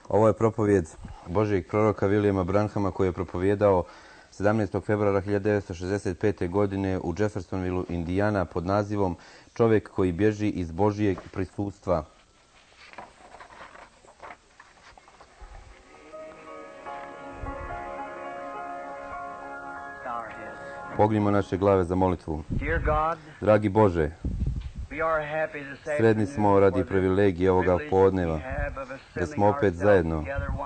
Ovo je propovjed Božijeg proroka Williama Branhama koji je propovijedao 17. februara 1965. godine u Jeffersonvilleu, Indijana, pod nazivom Čovjek koji bježi iz Božijeg prisustva. Pognimo naše glave za molitvu. Dragi Bože, sretni smo radi privilegije ovoga podneva, da smo opet zajedno.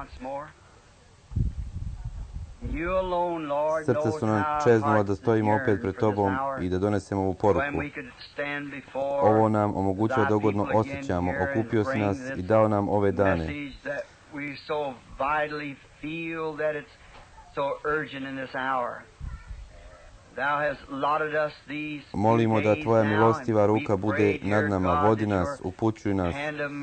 Srce su nam čeznula da stojimo opet pred Tobom i da donesemo ovu poruku. Ovo nam omogućuje da ugodno osjećamo. Okupio si nas i dao nam ove dane. Molimo da Tvoja milostiva ruka bude nad nama, vodi nas, upućuj nas,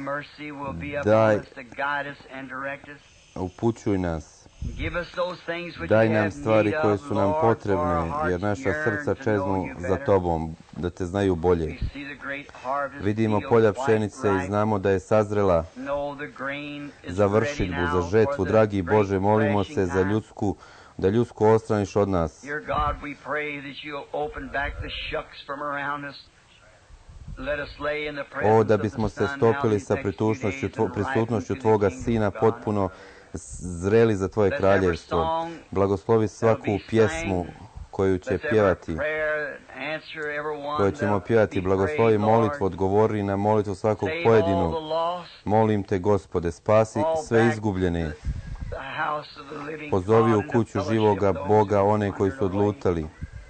upućuj nas. Daj nam stvari koje su nam potrebne, jer naša srca čeznu za Tobom, da Te znaju bolje. Vidimo polja pšenice i znamo da je sazrela za vršidbu, za žetvu. Dragi Bože, molimo se za da ljudsku odstraniš od nas. O, da bismo se stopili sa prisutnošću Tvoga Sina, potpuno zreli za Tvoje kraljevstvo. Blagoslovi svaku pjesmu koju ćemo pjevati. Blagoslovi molitvu, odgovori na molitvu svakog pojedinog. Molim Te, Gospode, spasi sve izgubljene. Pozovi u kuću živoga Boga one koji su odlutali.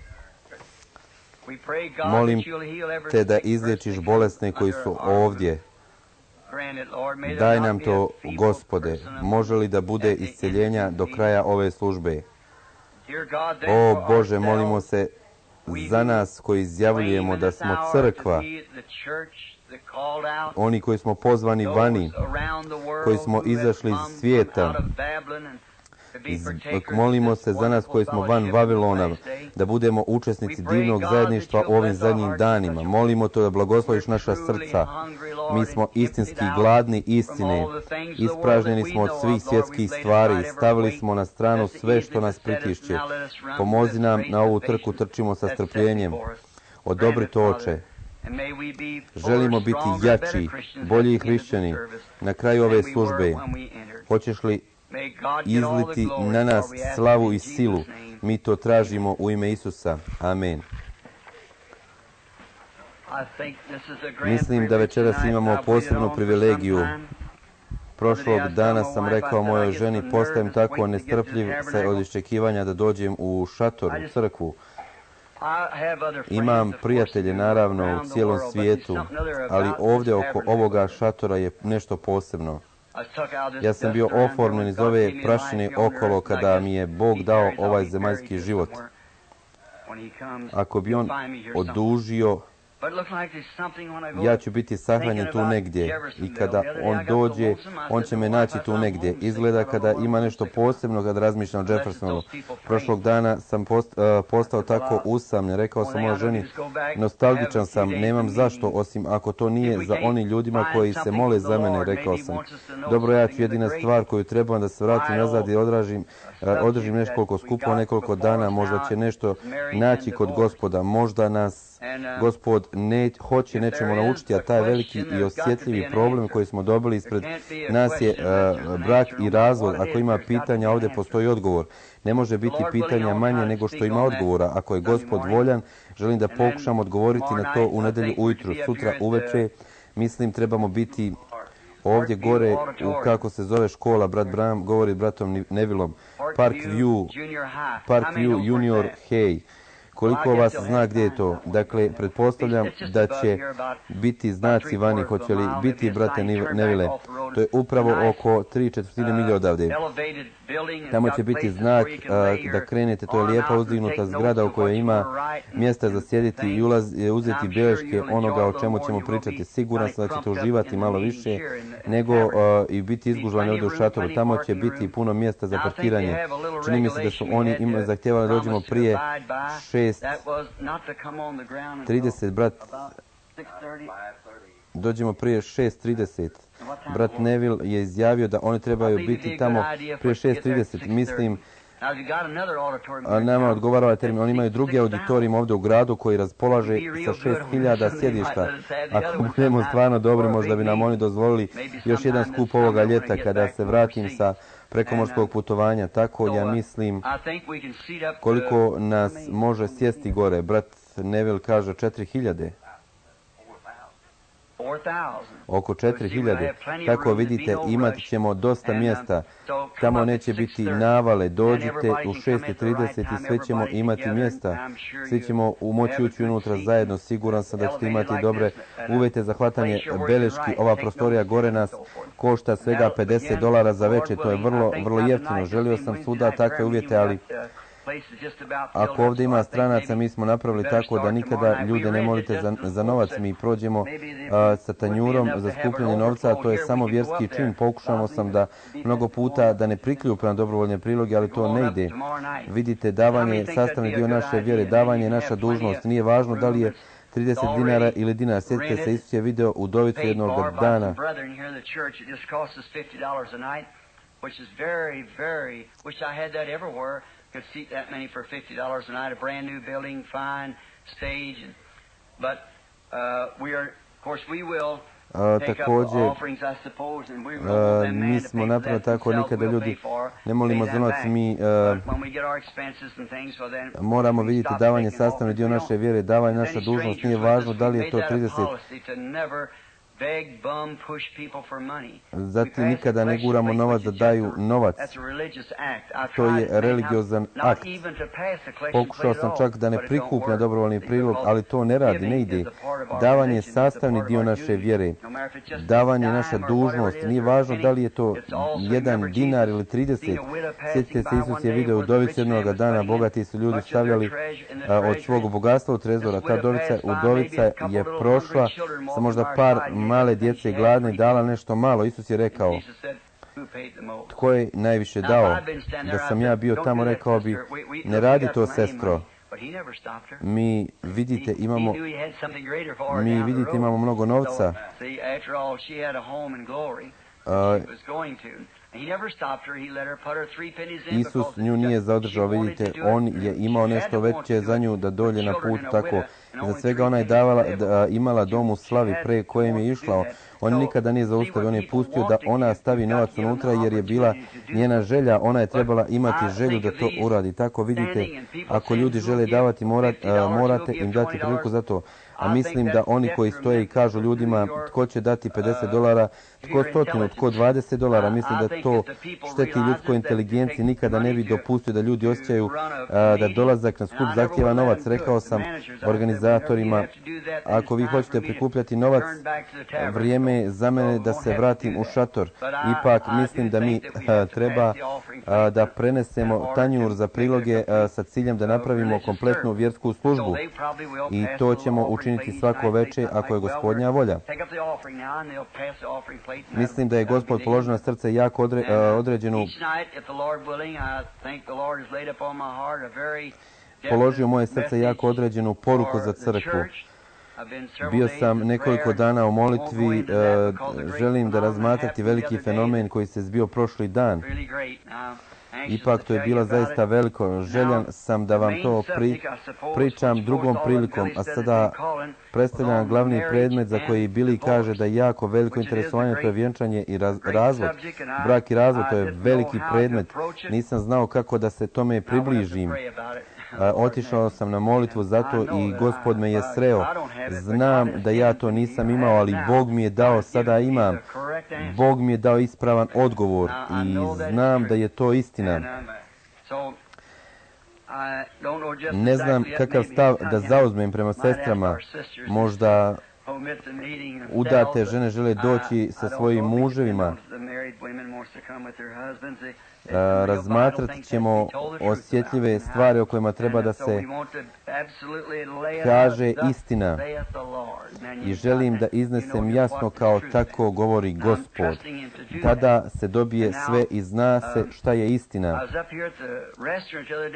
Molim Te da izliječiš bolesne koji su ovdje. Daj nam to, Gospode. Može li da bude isceljenja do kraja ove službe? O Bože, molimo se za nas koji izjavljujemo da smo crkva, oni koji smo pozvani vani, koji smo izašli iz svijeta. Molimo se za nas koji smo van Vavilona, da budemo učesnici divnog zajedništva u ovim zadnjim danima. Molimo to da blagosloviš naša srca. Mi smo istinski gladni istine. Ispražnjeni smo od svih svjetskih stvari. Stavili smo na stranu sve što nas pritišće. Pomozi nam na ovu trku, trčimo sa strpljenjem. Odobri to, Oče. Želimo biti jači, bolji hrišćani na kraju ove službe. Hoćeš li izliti na nas slavu i silu? Mi to tražimo u ime Isusa. Amen. Mislim da večeras imamo posebnu privilegiju. Prošlog dana sam rekao mojoj ženi, postajem tako nestrpljiv od iščekivanja da dođem u šator, u crkvu. Imam prijatelje, naravno, u cijelom svijetu, ali ovdje oko ovoga šatora je nešto posebno. Ja sam bio oformljen iz ove prašine okolo kada mi je Bog dao ovaj zemaljski život. Ako bi On odužio, ja ću biti sahranjen tu negdje i kada On dođe, On će me naći tu negdje. Izgleda kada ima nešto posebno kad razmišljam o Jeffersonu. Prošlog dana sam postao tako usamljen. Rekao sam mojoj ženi, nostalgičan sam, nemam zašto, osim ako to nije za oni ljudima koji se mole za mene. Rekao sam, dobro, ja ću jedina stvar koju trebam da se vratim nazad i održim nekoliko skupova, nekoliko dana, možda će nešto naći kod Gospoda, možda nas Gospod hoće nečemu naučiti, a taj veliki i osjetljivi problem koji smo dobili ispred nas je brak i razvod. Ako ima pitanja, ovdje postoji odgovor. Ne može biti pitanja manje nego što ima odgovora. Ako je Gospod voljan, želim da pokušam odgovoriti na to u nedjelju ujutru. Sutra uveče, mislim, trebamo biti ovdje gore u, kako se zove škola, brat Bram govori bratom Nevillom, Park View Junior High. Koliko vas zna gdje je to? Dakle, pretpostavljam da će biti znaci vani. Hoće li biti, brate Neville? To je upravo oko 3/4 milje odavde. Tamo će biti znak da krenete. To je lijepa uzdignuta zgrada u kojoj ima mjesta za sjediti i uzeti bilješke onoga o čemu ćemo pričati. Siguran sam da ćete uživati malo više nego i biti izgužvani ovdje u šatoru. Tamo će biti puno mjesta za parkiranje. Čini mi se da su oni zahtjevali da dođemo prije 6:30, brat. dođemo prije 6:30. Brat Neville je izjavio da oni trebaju biti tamo prije 6:30. Mislim, nama odgovarao termin. Oni imaju drugi auditorijum ovdje u gradu koji raspolaže sa 6.000 sjedišta. Ako budemo stvarno dobri, možda bi nam oni dozvolili još jedan skup ovoga ljeta kada se vratim sa prekomorskog putovanja. Tako ja mislim koliko nas može sjesti gore. Brat Neville kaže 4.000. Oko 4.000. Kako vidite, imat ćemo dosta mjesta. Tamo neće biti navale. Dođite u 6:30 i sve ćemo imati mjesta. Svi ćemo moći ući unutra zajedno. Siguran sam da ćete imati dobre uvjete za hvatanje beleški. Ova prostorija gore nas košta svega $50 za večer. To je vrlo jeftino. Želio sam svuda takve uvjete, ali ako ovdje ima stranaca, mi smo napravili tako da nikada ljude ne molite za novac. Mi prođemo sa tanjurom za skupljanje novca, a to je samo vjerski čin. Pokušamo sam da mnogo puta da ne priključim na dobrovoljne priloge, ali to ne ide. Vidite, davanje je sastavni dio naše vjere, davanje je naša dužnost. Nije važno da li je 30 dinara ili dinar. Sjetite se, Isus je video udovicu jednog dana. Could seat that many for $50 a night, a brand new building, fine stage, but we are, of course, we will take up offerings, I suppose, and we will want them man to pay for that themselves, we'll pay for, pay that back. But when we get our expenses and things, well then moramo vidjeti davanje sastavni dio naše vjere, davanje naša dužnost. Nije važno da li je to 30. Zatim nikada ne guramo novac da daju novac. To je religiozan akt. Pokušao sam čak da ne prikupljam dobrovoljni prilog, ali to ne radi, ne ide. Davanje je sastavni dio naše vjere. Davanje je naša dužnost. Nije važno da li je to 1 dinar ili 30. Sjetite se, Isus je video udovicu jednoga dana. Bogati su ljudi stavljali od svog bogatstva u trezora. Ta udovica je prošla sa možda par male djece gladne, dala nešto malo. Isus je rekao, tko je najviše dao? Da sam ja bio tamo, rekao bi, ne radi to, sestro. Mi vidite imamo mnogo novca. Isus nju nije zadržao, vidite, on je imao nešto veće za nju da dolje na put, tako. Za svega ona je imala dom u slavi pre kojem je išla. On nikada nije zaustavio, on je pustio da ona stavi novac unutra jer je bila njena želja. Ona je trebala imati želju da to uradi. Tako vidite, ako ljudi žele davati, morate im dati priliku za to. A mislim da oni koji stoje i kažu ljudima tko će dati $50, tko 100, tko $20, mislim da to šteti ljudskoj inteligenciji. Nikada ne bi dopustio da ljudi osjećaju da dolazak na skup zahtjeva novac. Rekao sam organizatorima, ako vi hoćete prikupljati novac, vrijeme je za mene da se vratim u šator. Ipak mislim da mi treba da prenesemo tanjur za priloge sa ciljem da napravimo kompletnu vjersku službu. I to ćemo učiniti svako veče ako je Gospodnja volja. Mislim da je Gospod položio na srce jako položio moje srce jako određenu poruku za crkvu. Bio sam nekoliko dana u molitvi, želim da razmatrati veliki fenomen koji se zbio prošli dan. Ipak to je bilo zaista veliko. Željan sam da vam to pričam drugom prilikom, a sada predstavljam glavni predmet za koji Billy kaže da je jako veliko interesovanje, to je vjenčanje i razvod. Brak i razvod, to je veliki predmet. Nisam znao kako da se tome približim. Otišao sam na molitvu za to i Gospod me je sreo. Znam da ja to nisam imao, ali Bog mi je dao, sada imam. Bog mi je dao ispravan odgovor i znam da je to istina. Ne znam kakav stav da zauzmem prema sestrama. Možda udate žene žele doći sa svojim muževima. Razmatrat ćemo osjetljive stvari o kojima treba da se kaže istina. I želim da iznesem jasno kao tako govori Gospod. Tada se dobije sve i zna se šta je istina.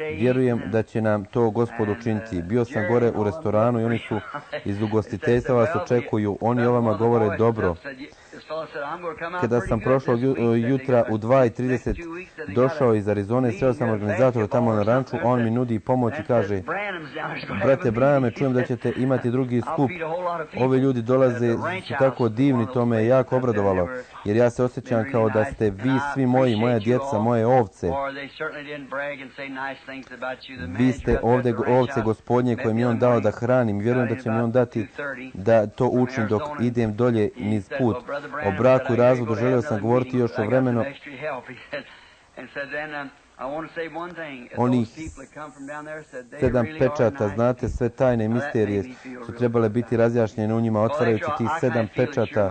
Vjerujem da će nam to Gospod učiniti. Bio sam gore u restoranu i oni su iz ugostiteljstva vas očekuju, oni o vama govore dobro. Kada sam prošlog jutra u 2:30 došao iz Arizone, sreo sam organizatora tamo na ranču, on mi nudi pomoć i kaže: brate Branhame, čujem da ćete imati drugi skup. Ovi ljudi dolaze, su tako divni, to me je jako obradovalo, jer ja se osjećam kao da ste vi svi moji, moja djeca, moje ovce. Vi ste ovdje ovce Gospodnje koje mi on dao da hranim. Vjerujem da će mi on dati da to učim dok idem dolje niz put. O braku i razvodu želio sam govoriti još o vremenu. Onih 7 pečata, znate, sve tajne misterije su trebale biti razjašnjene u njima, otvarajući tih 7 pečata.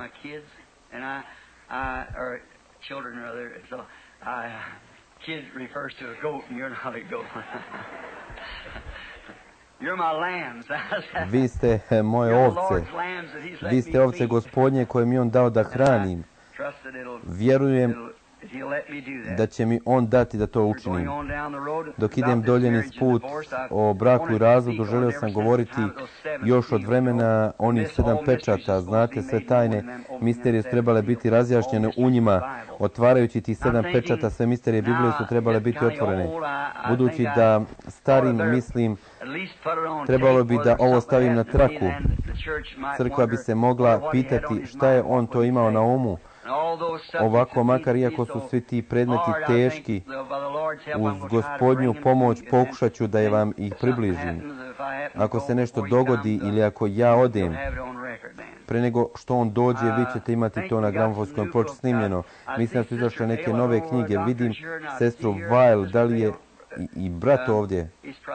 Vi ste moje ovce. Vi ste ovce Gospodnje koje mi on dao da hranim. Vjerujem da će mi on dati da to učinim. Dok idem dolje niz put o braku i razvodu, želio sam govoriti još od vremena onih 7 pečata, znate, sve tajne misterije su trebale biti razjašnjene u njima. Otvarajući tih 7 pečata, sve misterije Biblije su trebale biti otvorene. Budući da starim, mislim, trebalo bi da ovo stavim na traku. Crkva bi se mogla pitati šta je on to imao na umu. Ovako, makar iako su svi ti predmeti teški, uz Gospodnju pomoć pokušat ću da je vam ih približim. Ako se nešto dogodi ili ako ja odem, pre nego što on dođe, vi ćete imati to na gramofonskoj ploči snimljeno. Mislim da su izašle neke nove knjige. Vidim sestru Weil, da li je i brat ovdje?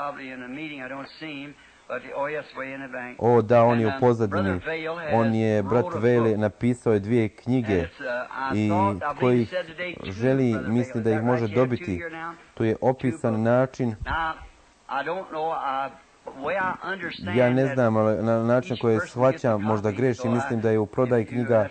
O, da, on je u pozadini. On je, brat Vale, napisao je 2 knjige i koji želi, misli da ih može dobiti. To je opisan način. Ja ne znam, ali na način koji shvaćam, možda grešim, mislim da je u prodaji knjiga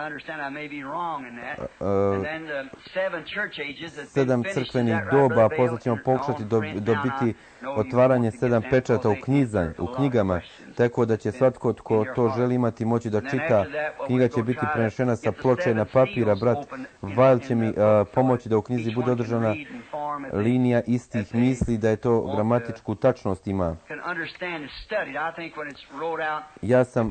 7 crkvenih doba, posle ćemo pokušati dobiti otvaranje 7 pečata u knjigama, tako da će svatko tko to želi imati moći da čita. Knjiga će biti prenešena sa ploče na papira. Brat Weil će mi pomoći da u knjizi bude održana linija istih misli, da je to gramatičku tačnost ima. Ja sam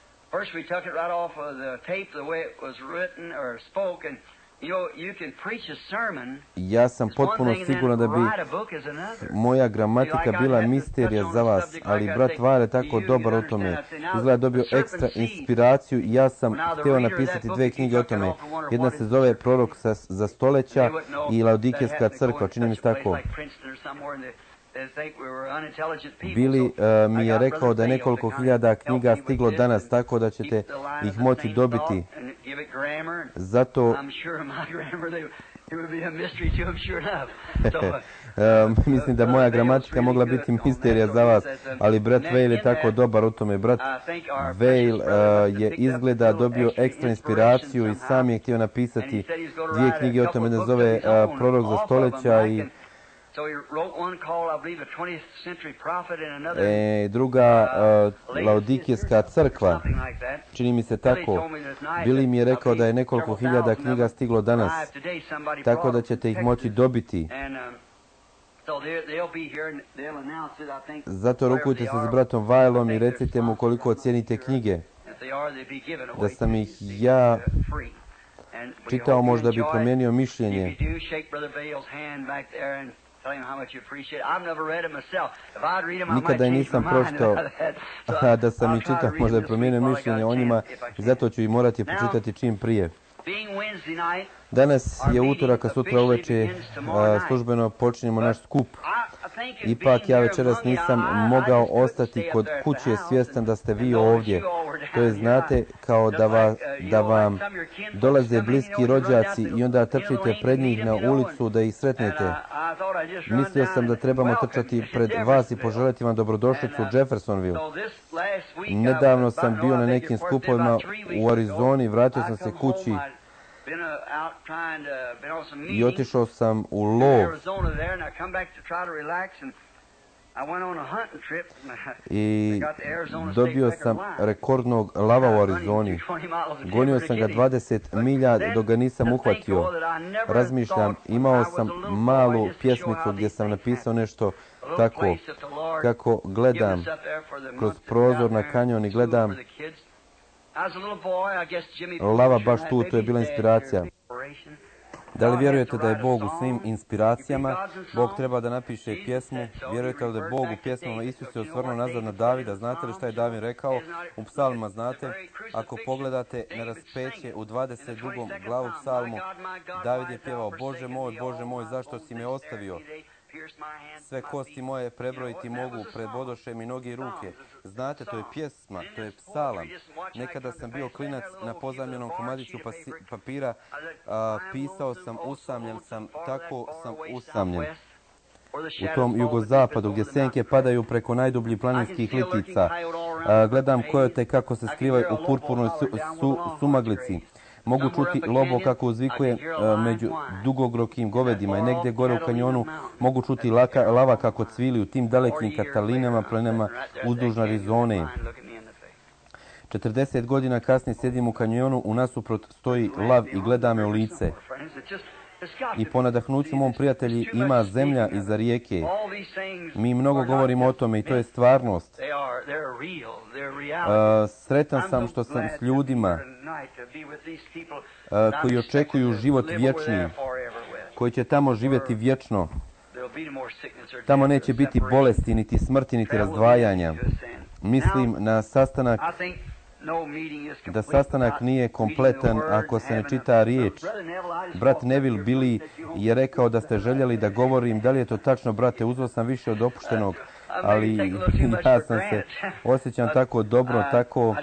Ja sam potpuno siguran da bi moja gramatika bila misterija za vas, ali brat Weil je tako dobar o tome. Izgleda dobio ekstra inspiraciju i ja sam htio napisati 2 knjige o tome. Jedna se zove Prorok za stoljeća i Laodikijska crkva, čini mi se tako. Bili mi je rekao da je nekoliko hiljada knjiga stiglo danas, tako da ćete ih moći dobiti. Zato mislim da moja gramatika mogla biti misterija za vas, ali brat Weil je tako dobar u tome. Brat Weil je izgleda dobio ekstra inspiraciju i sam je htio napisati 2 knjige o tome, da zove Prorok za stoljeća i druga Laodikijska crkva, čini mi se tako. Bili mi je rekao da je nekoliko hiljada knjiga stiglo danas, tako da ćete ih moći dobiti. Zato rukujte se s bratom Weilom i recite mu koliko cijenite knjige. Da sam ih ja čitao, možda bi promijenio mišljenje. Nikada nisam pročitao, da sam ih čitao, možda bi promijenio mišljenje o njima, zato ću ih morati pročitati čim prije. Danas je utorak, a sutra uveče službeno počinjemo naš skup. Ipak ja večeras nisam mogao ostati kod kuće svjestan da ste vi ovdje. To je, znate, kao da vam dolaze bliski rođaci i onda trčite pred njih na ulicu da ih sretnete. Mislio sam da trebamo trčati pred vas i poželjeti vam dobrodošlicu u Jeffersonville. Nedavno sam bio na nekim skupovima u Arizoni, vratio sam se kući i otišao sam u lov. I dobio sam rekordnog lava u Arizoni. Gonio sam ga 20 milja dok ga nisam uhvatio. Razmišljam, imao sam malu pjesmicu gdje sam napisao nešto tako, kako gledam kroz prozor na kanjon i gledam lava baš tu, to je bila inspiracija. Da li vjerujete da je Bog u svim inspiracijama? Bog treba da napiše pjesmu. Vjerujete li da je Bog u pjesmama? Isus se osvrnuo nazad na Davida. Znate li šta je David rekao? U psalmima znate. Ako pogledate na raspeće u 22. glavu psalmu, David je pjevao: Bože moj, zašto si me ostavio? Sve kosti moje prebrojiti mogu, predbodoše mi noge i ruke. Znate, to je pjesma, to je psalam. Nekada sam bio klinac na pozajmljenom komadiću papira, pisao sam, usamljen sam, tako sam usamljen. U tom jugozapadu gdje senke padaju preko najdubljih planinskih litica. Gledam kojote kako se skrivaju u purpurnoj sumaglici. Mogu čuti lobo kako uzvikuje među dugoglokim govedima i negdje gore u kanjonu mogu čuti lava kako cvili u tim dalekim Katalinama, planinama uzduž Arizone. 40 godina kasnije sjedim u kanjonu, unasuprot stoji lav i gleda me u lice. I po nadahnuću mom prijatelji ima zemlja iza rijeke. Mi mnogo govorimo o tome i to je stvarnost. Sretan sam što sam s ljudima koji očekuju život vječni, koji će tamo živjeti vječno. Tamo neće biti bolesti, niti smrti, niti razdvajanja. Mislim na sastanak, da sastanak nije kompletan ako se ne čita riječ. Brat Neville Billy je rekao da ste željeli da govorim. Da li je to tačno, brate? Uzeo sam više od opuštenog, ali ja sam se osjećam tako dobro, tako...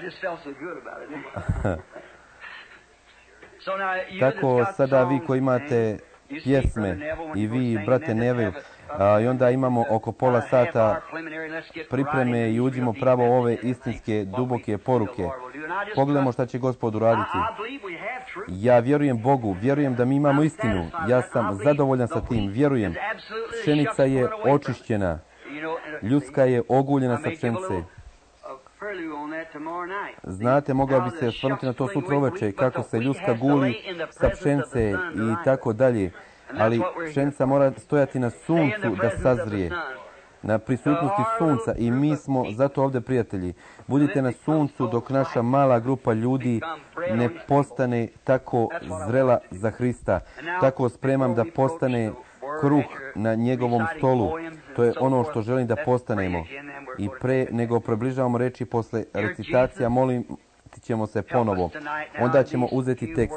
Tako sada vi koji imate pjesme i vi, brate Neville, i onda imamo oko pola sata pripreme i uđimo pravo u ove istinske, duboke poruke. Pogledamo šta će Gospod uraditi. Ja vjerujem Bogu, vjerujem da mi imamo istinu. Ja sam zadovoljan sa tim, vjerujem. Pšenica je očišćena, ljudska je oguljena sa pšenice. Znate, mogao bi se osvrnuti na to sutra uveče, kako se ljudska guli sa pšenice i tako dalje. Ali pšenica mora stojati na suncu da sazrije, na prisutnosti sunca, i mi smo zato ovdje, prijatelji. Budite na suncu dok naša mala grupa ljudi ne postane tako zrela za Hrista, tako spremam da postane kruh na njegovom stolu. To je ono što želim da postanemo. I pre nego približavamo reči posle recitacija, molim ćemo se ponovo. Onda ćemo uzeti tekst.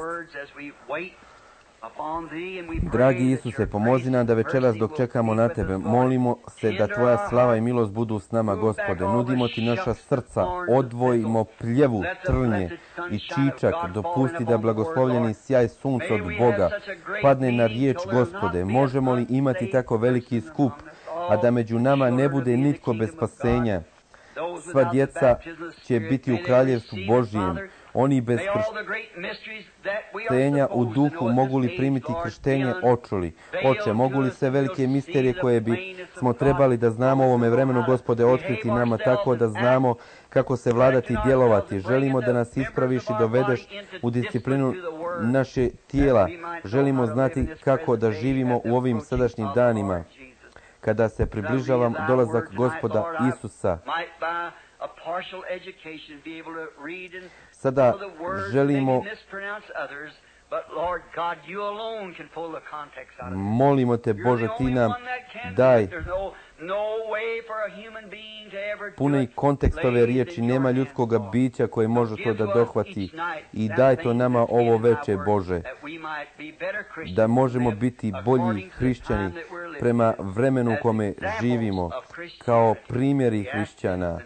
Dragi Isuse, pomozi nam da večeras dok čekamo na Tebe, molimo se da Tvoja slava i milost budu s nama, Gospode. Nudimo Ti naša srca, odvojimo pljevu, trnje i čičak, dopusti da blagoslovljeni sjaj sunca od Boga padne na riječ, Gospode. Možemo li imati tako veliki skup, a da među nama ne bude nitko bez spasenja? Sva djeca će biti u kraljevstvu Božjem. Oni bez krštenja u duhu mogu li primiti krštenje očuli? Oče, mogu li sve velike misterije koje bi smo trebali da znamo u ovome vremenu, Gospode, otkriti nama tako da znamo kako se vladati i djelovati? Želimo da nas ispraviš i dovedeš u disciplinu naše tijela. Želimo znati kako da živimo u ovim sadašnjim danima, kada se približavam dolazak Gospoda Isusa. Sada želimo, molimo Te, Bože, Ti nam daj puni kontekst ove riječi. Nema ljudskoga bića koje može to da dohvati. I daj to nama ovo veče, Bože, da možemo biti bolji hrišćani prema vremenu u kome živimo, kao primjeri hrišćana.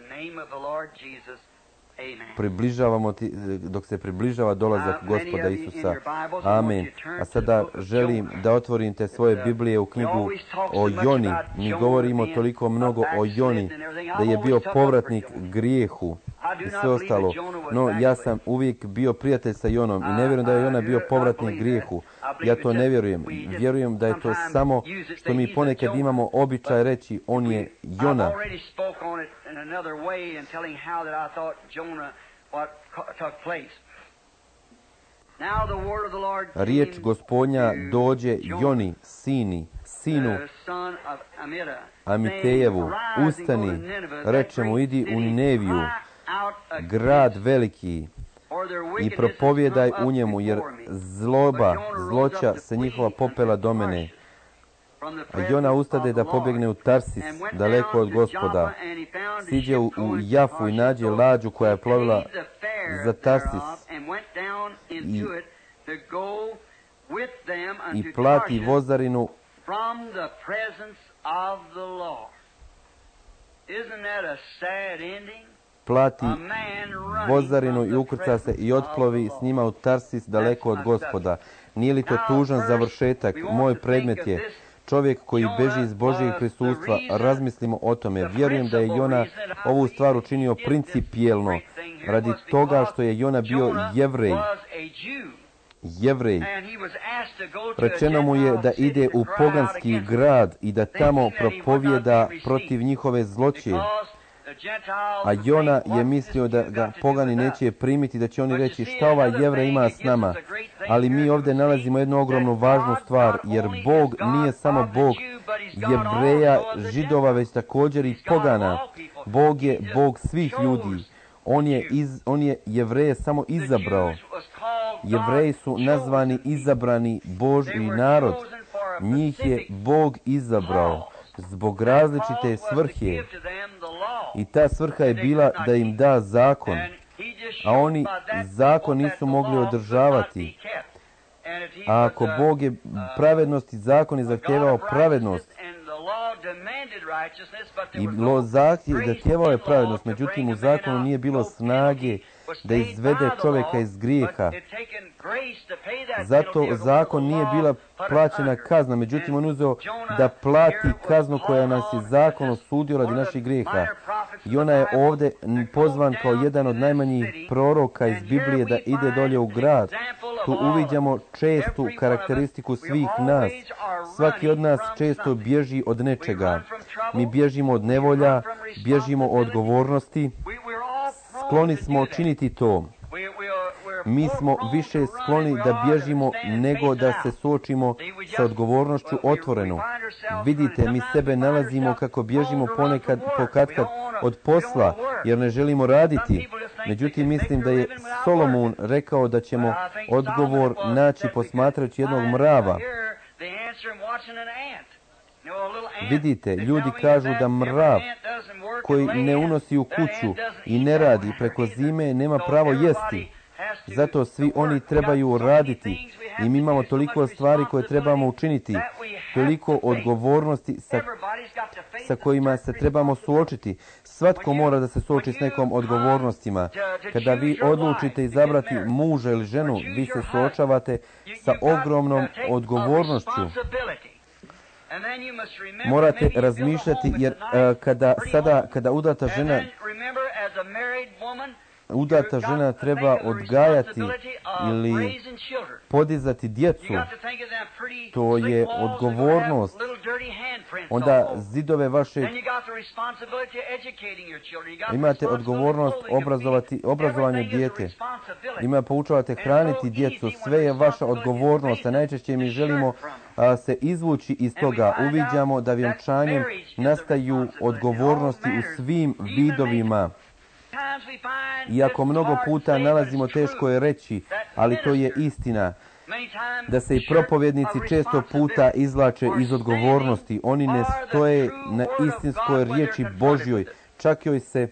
Približavamo Ti, dok se približava dolazak Gospoda Isusa. Amen. A sada želim da otvorite svoje Biblije u knjigu o Joni. Mi govorimo toliko mnogo o Joni, da je bio povratnik grijehu i sve ostalo. No, ja sam uvijek bio prijatelj sa Jonom i ne vjerujem da je Jona bio povratnik grijehu. Ja to ne vjerujem. Vjerujem da je to samo što mi ponekad imamo običaj reći, on je Jona. Riječ Gospodnja dođe Joni, sinu Amitejevu, ustani, reče mu, idi u Nineviju, grad veliki, i propovjedaj u njemu, jer zloća se njihova popela do mene. A Jona ustade da pobjegne u Tarsis, daleko od Gospoda. Siđe u Jafu i nađe lađu koja je plovila za Tarsis i plati vozarinu i ukrca se i otplovi s njima u Tarsis daleko od Gospoda. Nije li to tužan završetak? Moj predmet je čovjek koji beži iz Božjeg prisustva. Razmislimo o tome. Vjerujem da je Jona ovu stvar učinio principijelno radi toga što je Jona bio Jevrej. Rečeno mu je da ide u poganski grad i da tamo propovjeda protiv njihove zloće. A Jona je mislio da ga pogani neće primiti, da će oni reći šta ovaj Jevrej ima s nama. Ali mi ovdje nalazimo jednu ogromnu važnu stvar, jer Bog nije samo Bog Jevreja, Židova, već također i pogana. Bog je Bog svih ljudi. On je Jevreje samo izabrao. Jevreji su nazvani izabrani Božji narod. Njih je Bog izabrao zbog različite svrhe. I ta svrha je bila da im da zakon, a oni zakon nisu mogli održavati. A ako Bog je pravednost i zakon je zahtjevao pravednost, i zahtjevao je pravednost, međutim u zakonu nije bilo snage da izvede čovjeka iz grijeha. Zato zakon nije bila plaćena kazna, međutim on uzeo da plati kaznu koja nas je zakon osudio radi naših grijeha. I ona je ovdje pozvan kao jedan od najmanjih proroka iz Biblije da ide dolje u grad. Tu uviđamo čestu karakteristiku svih nas. Svaki od nas često bježi od nečega. Mi bježimo od nevolja, bježimo od odgovornosti. Skloni smo činiti to. Mi smo više skloni da bježimo nego da se suočimo sa odgovornošću otvoreno. Vidite, mi sebe nalazimo kako bježimo ponekad pokatkad od posla, jer ne želimo raditi. Međutim, mislim da je Solomon rekao da ćemo odgovor naći posmatrajući jednog mrava. Vidite, ljudi kažu da mrav koji ne unosi u kuću i ne radi preko zime nema pravo jesti. Zato svi oni trebaju raditi i mi imamo toliko stvari koje trebamo učiniti, toliko odgovornosti sa kojima se trebamo suočiti. Svatko mora da se suoči s nekom odgovornostima. Kada vi odlučite izabrati muža ili ženu, vi se suočavate sa ogromnom odgovornošću. Morate razmišljati, jer kada udata žena treba odgajati ili podizati djecu, to je odgovornost. Onda zidove vaše, imate odgovornost obrazovanje dijete. Poučavate hraniti djecu, sve je vaša odgovornost, a najčešće mi želimo se izvući iz toga. Uviđamo da vjenčanjem nastaju odgovornosti u svim vidovima. Iako mnogo puta nalazimo, teško je reći, ali to je istina, da se i propovjednici često puta izvlače iz odgovornosti. Oni ne stoje na istinskoj riječi Božjoj, čak joj se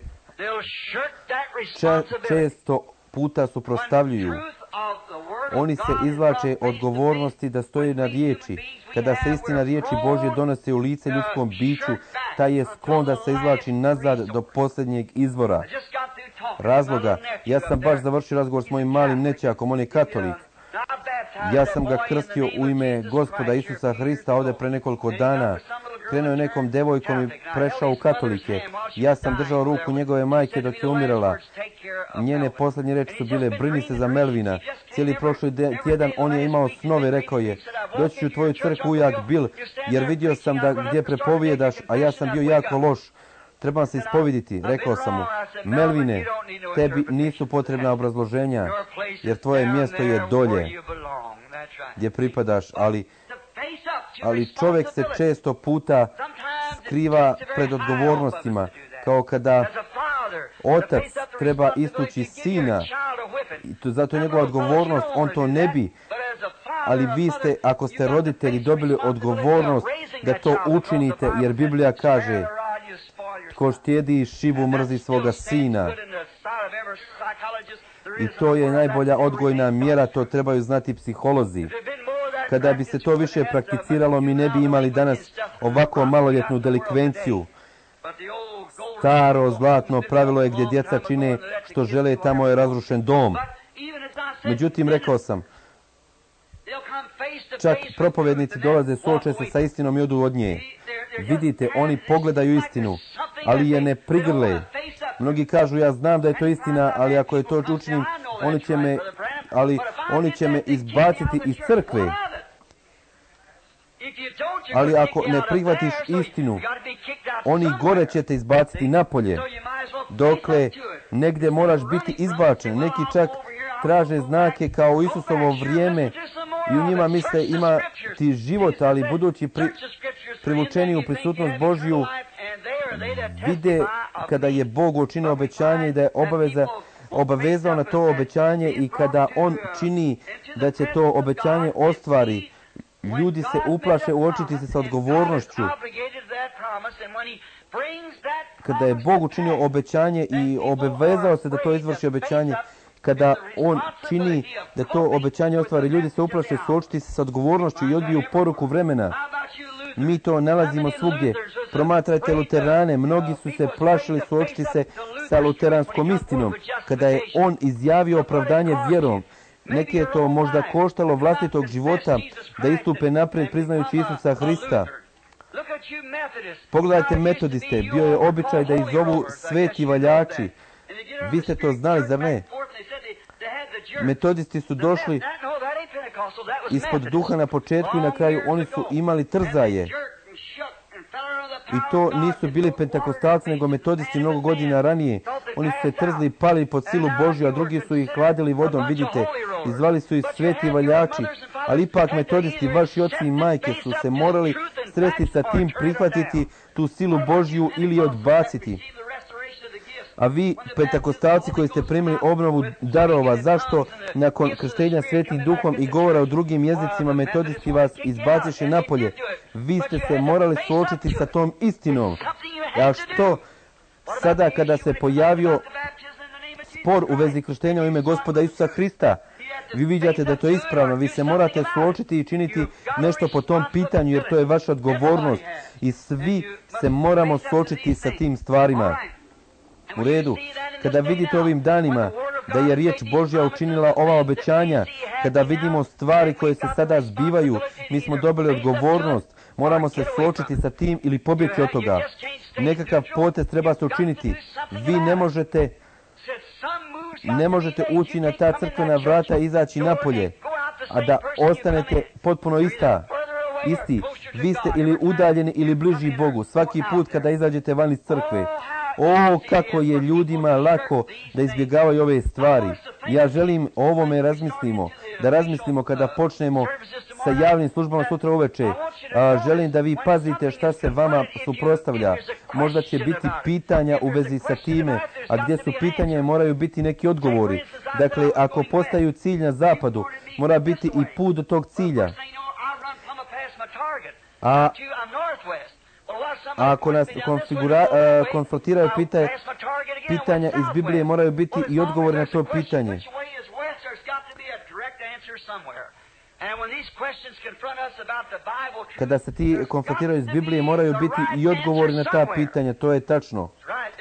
često puta suprotstavljuju. Oni se izvlače odgovornosti da stoje na riječi. Kada se istina riječi Božje donose u lice ljudskom biću, taj je sklon da se izvlači nazad do posljednjeg izvora. Razloga, ja sam baš završio razgovor s mojim malim nećakom, on je katolik. Ja sam ga krstio u ime Gospoda Isusa Hrista ovdje pre nekoliko dana krenuo je nekom devojkom i prešao u katolike. Ja sam držao ruku njegove majke dok je umirala. Njene posljednje reči su bile: brini se za Melvina. Cijeli prošli tjedan on je imao snove, rekao je: doći ću u tvoju crkvu ujak Bill, jer vidio sam da gdje prepovijedaš, a ja sam bio jako loš. Trebam se ispoviditi, rekao sam mu. Melvine, tebi nisu potrebna obrazloženja, jer tvoje mjesto je dolje, gdje pripadaš, ali čovjek se često puta skriva pred odgovornostima, kao kada otac treba istući sina, i zato je njegova odgovornost, on to ne bi, ali vi ste, ako ste roditelji, dobili odgovornost da to učinite, jer Biblija kaže: tko štedi šibu mrzi svoga sina. I to je najbolja odgojna mjera, to trebaju znati psiholozi. Kada bi se to više prakticiralo, mi ne bi imali danas ovako maloljetnu delikvenciju. Staro zlatno pravilo je: gdje djeca čine što žele, tamo je razrušen dom. Međutim, rekao sam, čak propovjednici dolaze, suoče se sa istinom i odu od nje. Vidite, oni pogledaju istinu, ali je ne prigrle. Mnogi kažu: ja znam da je to istina, ali ako je to učinim, oni će me izbaciti iz crkve. Ali ako ne prihvatiš istinu, oni gore će te izbaciti napolje. Dokle negdje moraš biti izbačen. Neki čak traže znake kao u Isusovo vrijeme i u njima misle ima ti život, ali budući privučeni u prisutnost Božju vide kada je Bog učinio obećanje i da je obavezao na to obećanje, i kada On čini da će to obećanje ostvari, ljudi se uplaše uočiti se sa odgovornošću. Kada je Bog učinio obećanje i obavezao se da to izvrši obećanje, kada On čini da to obećanje ostvari, ljudi se uplaše suočiti se sa odgovornošću i odbiju poruku vremena. Mi to nalazimo svugdje. Promatrajte luterane, mnogi su se plašili suočiti se sa luteranskom istinom, kada je On izjavio opravdanje vjerom. Neki je to možda koštalo vlastitog života da istupe naprijed priznajući Isusa Hrista. Pogledajte metodiste, bio je običaj da ih zovu sveti valjači. Vi ste to znali, zar ne? Metodisti su došli ispod duha na početku i na kraju oni su imali trzaje. I to nisu bili pentakostalci, nego metodisti mnogo godina ranije. Oni su se trzli i pali pod silu Božju, a drugi su ih hladili vodom, vidite. I zvali su ih sveti valjači. Ali ipak metodisti, vaši oci i majke, su se morali sresti sa tim, prihvatiti tu silu Božju ili odbaciti. A vi, pentakostalci koji ste primili obnovu darova, zašto nakon krštenja Svetim Duhom i govora o drugim jezicima metodisti vas izbaciše napolje? Vi ste se morali suočiti sa tom istinom. A što sada kada se pojavio spor u vezi krštenja u ime Gospoda Isusa Hrista? Vi vidite da to je ispravno, vi se morate suočiti i činiti nešto po tom pitanju, jer to je vaša odgovornost. I svi se moramo suočiti sa tim stvarima. U redu, kada vidite ovim danima da je riječ Božja učinila ova obećanja, kada vidimo stvari koje se sada zbivaju, mi smo dobili odgovornost, moramo se suočiti sa tim ili pobjeći od toga. Nekakav potez treba se učiniti. Vi ne možete ući na ta crkvena vrata i izaći napolje, a da ostanete potpuno isti. Vi ste ili udaljeni ili bliži Bogu svaki put kada izađete van iz crkve. O, kako je ljudima lako da izbjegavaju ove stvari. Ja želim o ovome razmislimo kada počnemo sa javnim službama sutra uveče. Želim da vi pazite šta se vama suprotstavlja. Možda će biti pitanja u vezi sa time, a gdje su pitanja moraju biti neki odgovori. Dakle, ako postaju cilj na zapadu, mora biti i put do tog cilja. A ako nas konfrontiraju pitanja iz Biblije, moraju biti i odgovori na to pitanje. Kada se ti konfrontiraju iz Biblije, moraju biti i odgovori na ta pitanja, to je tačno.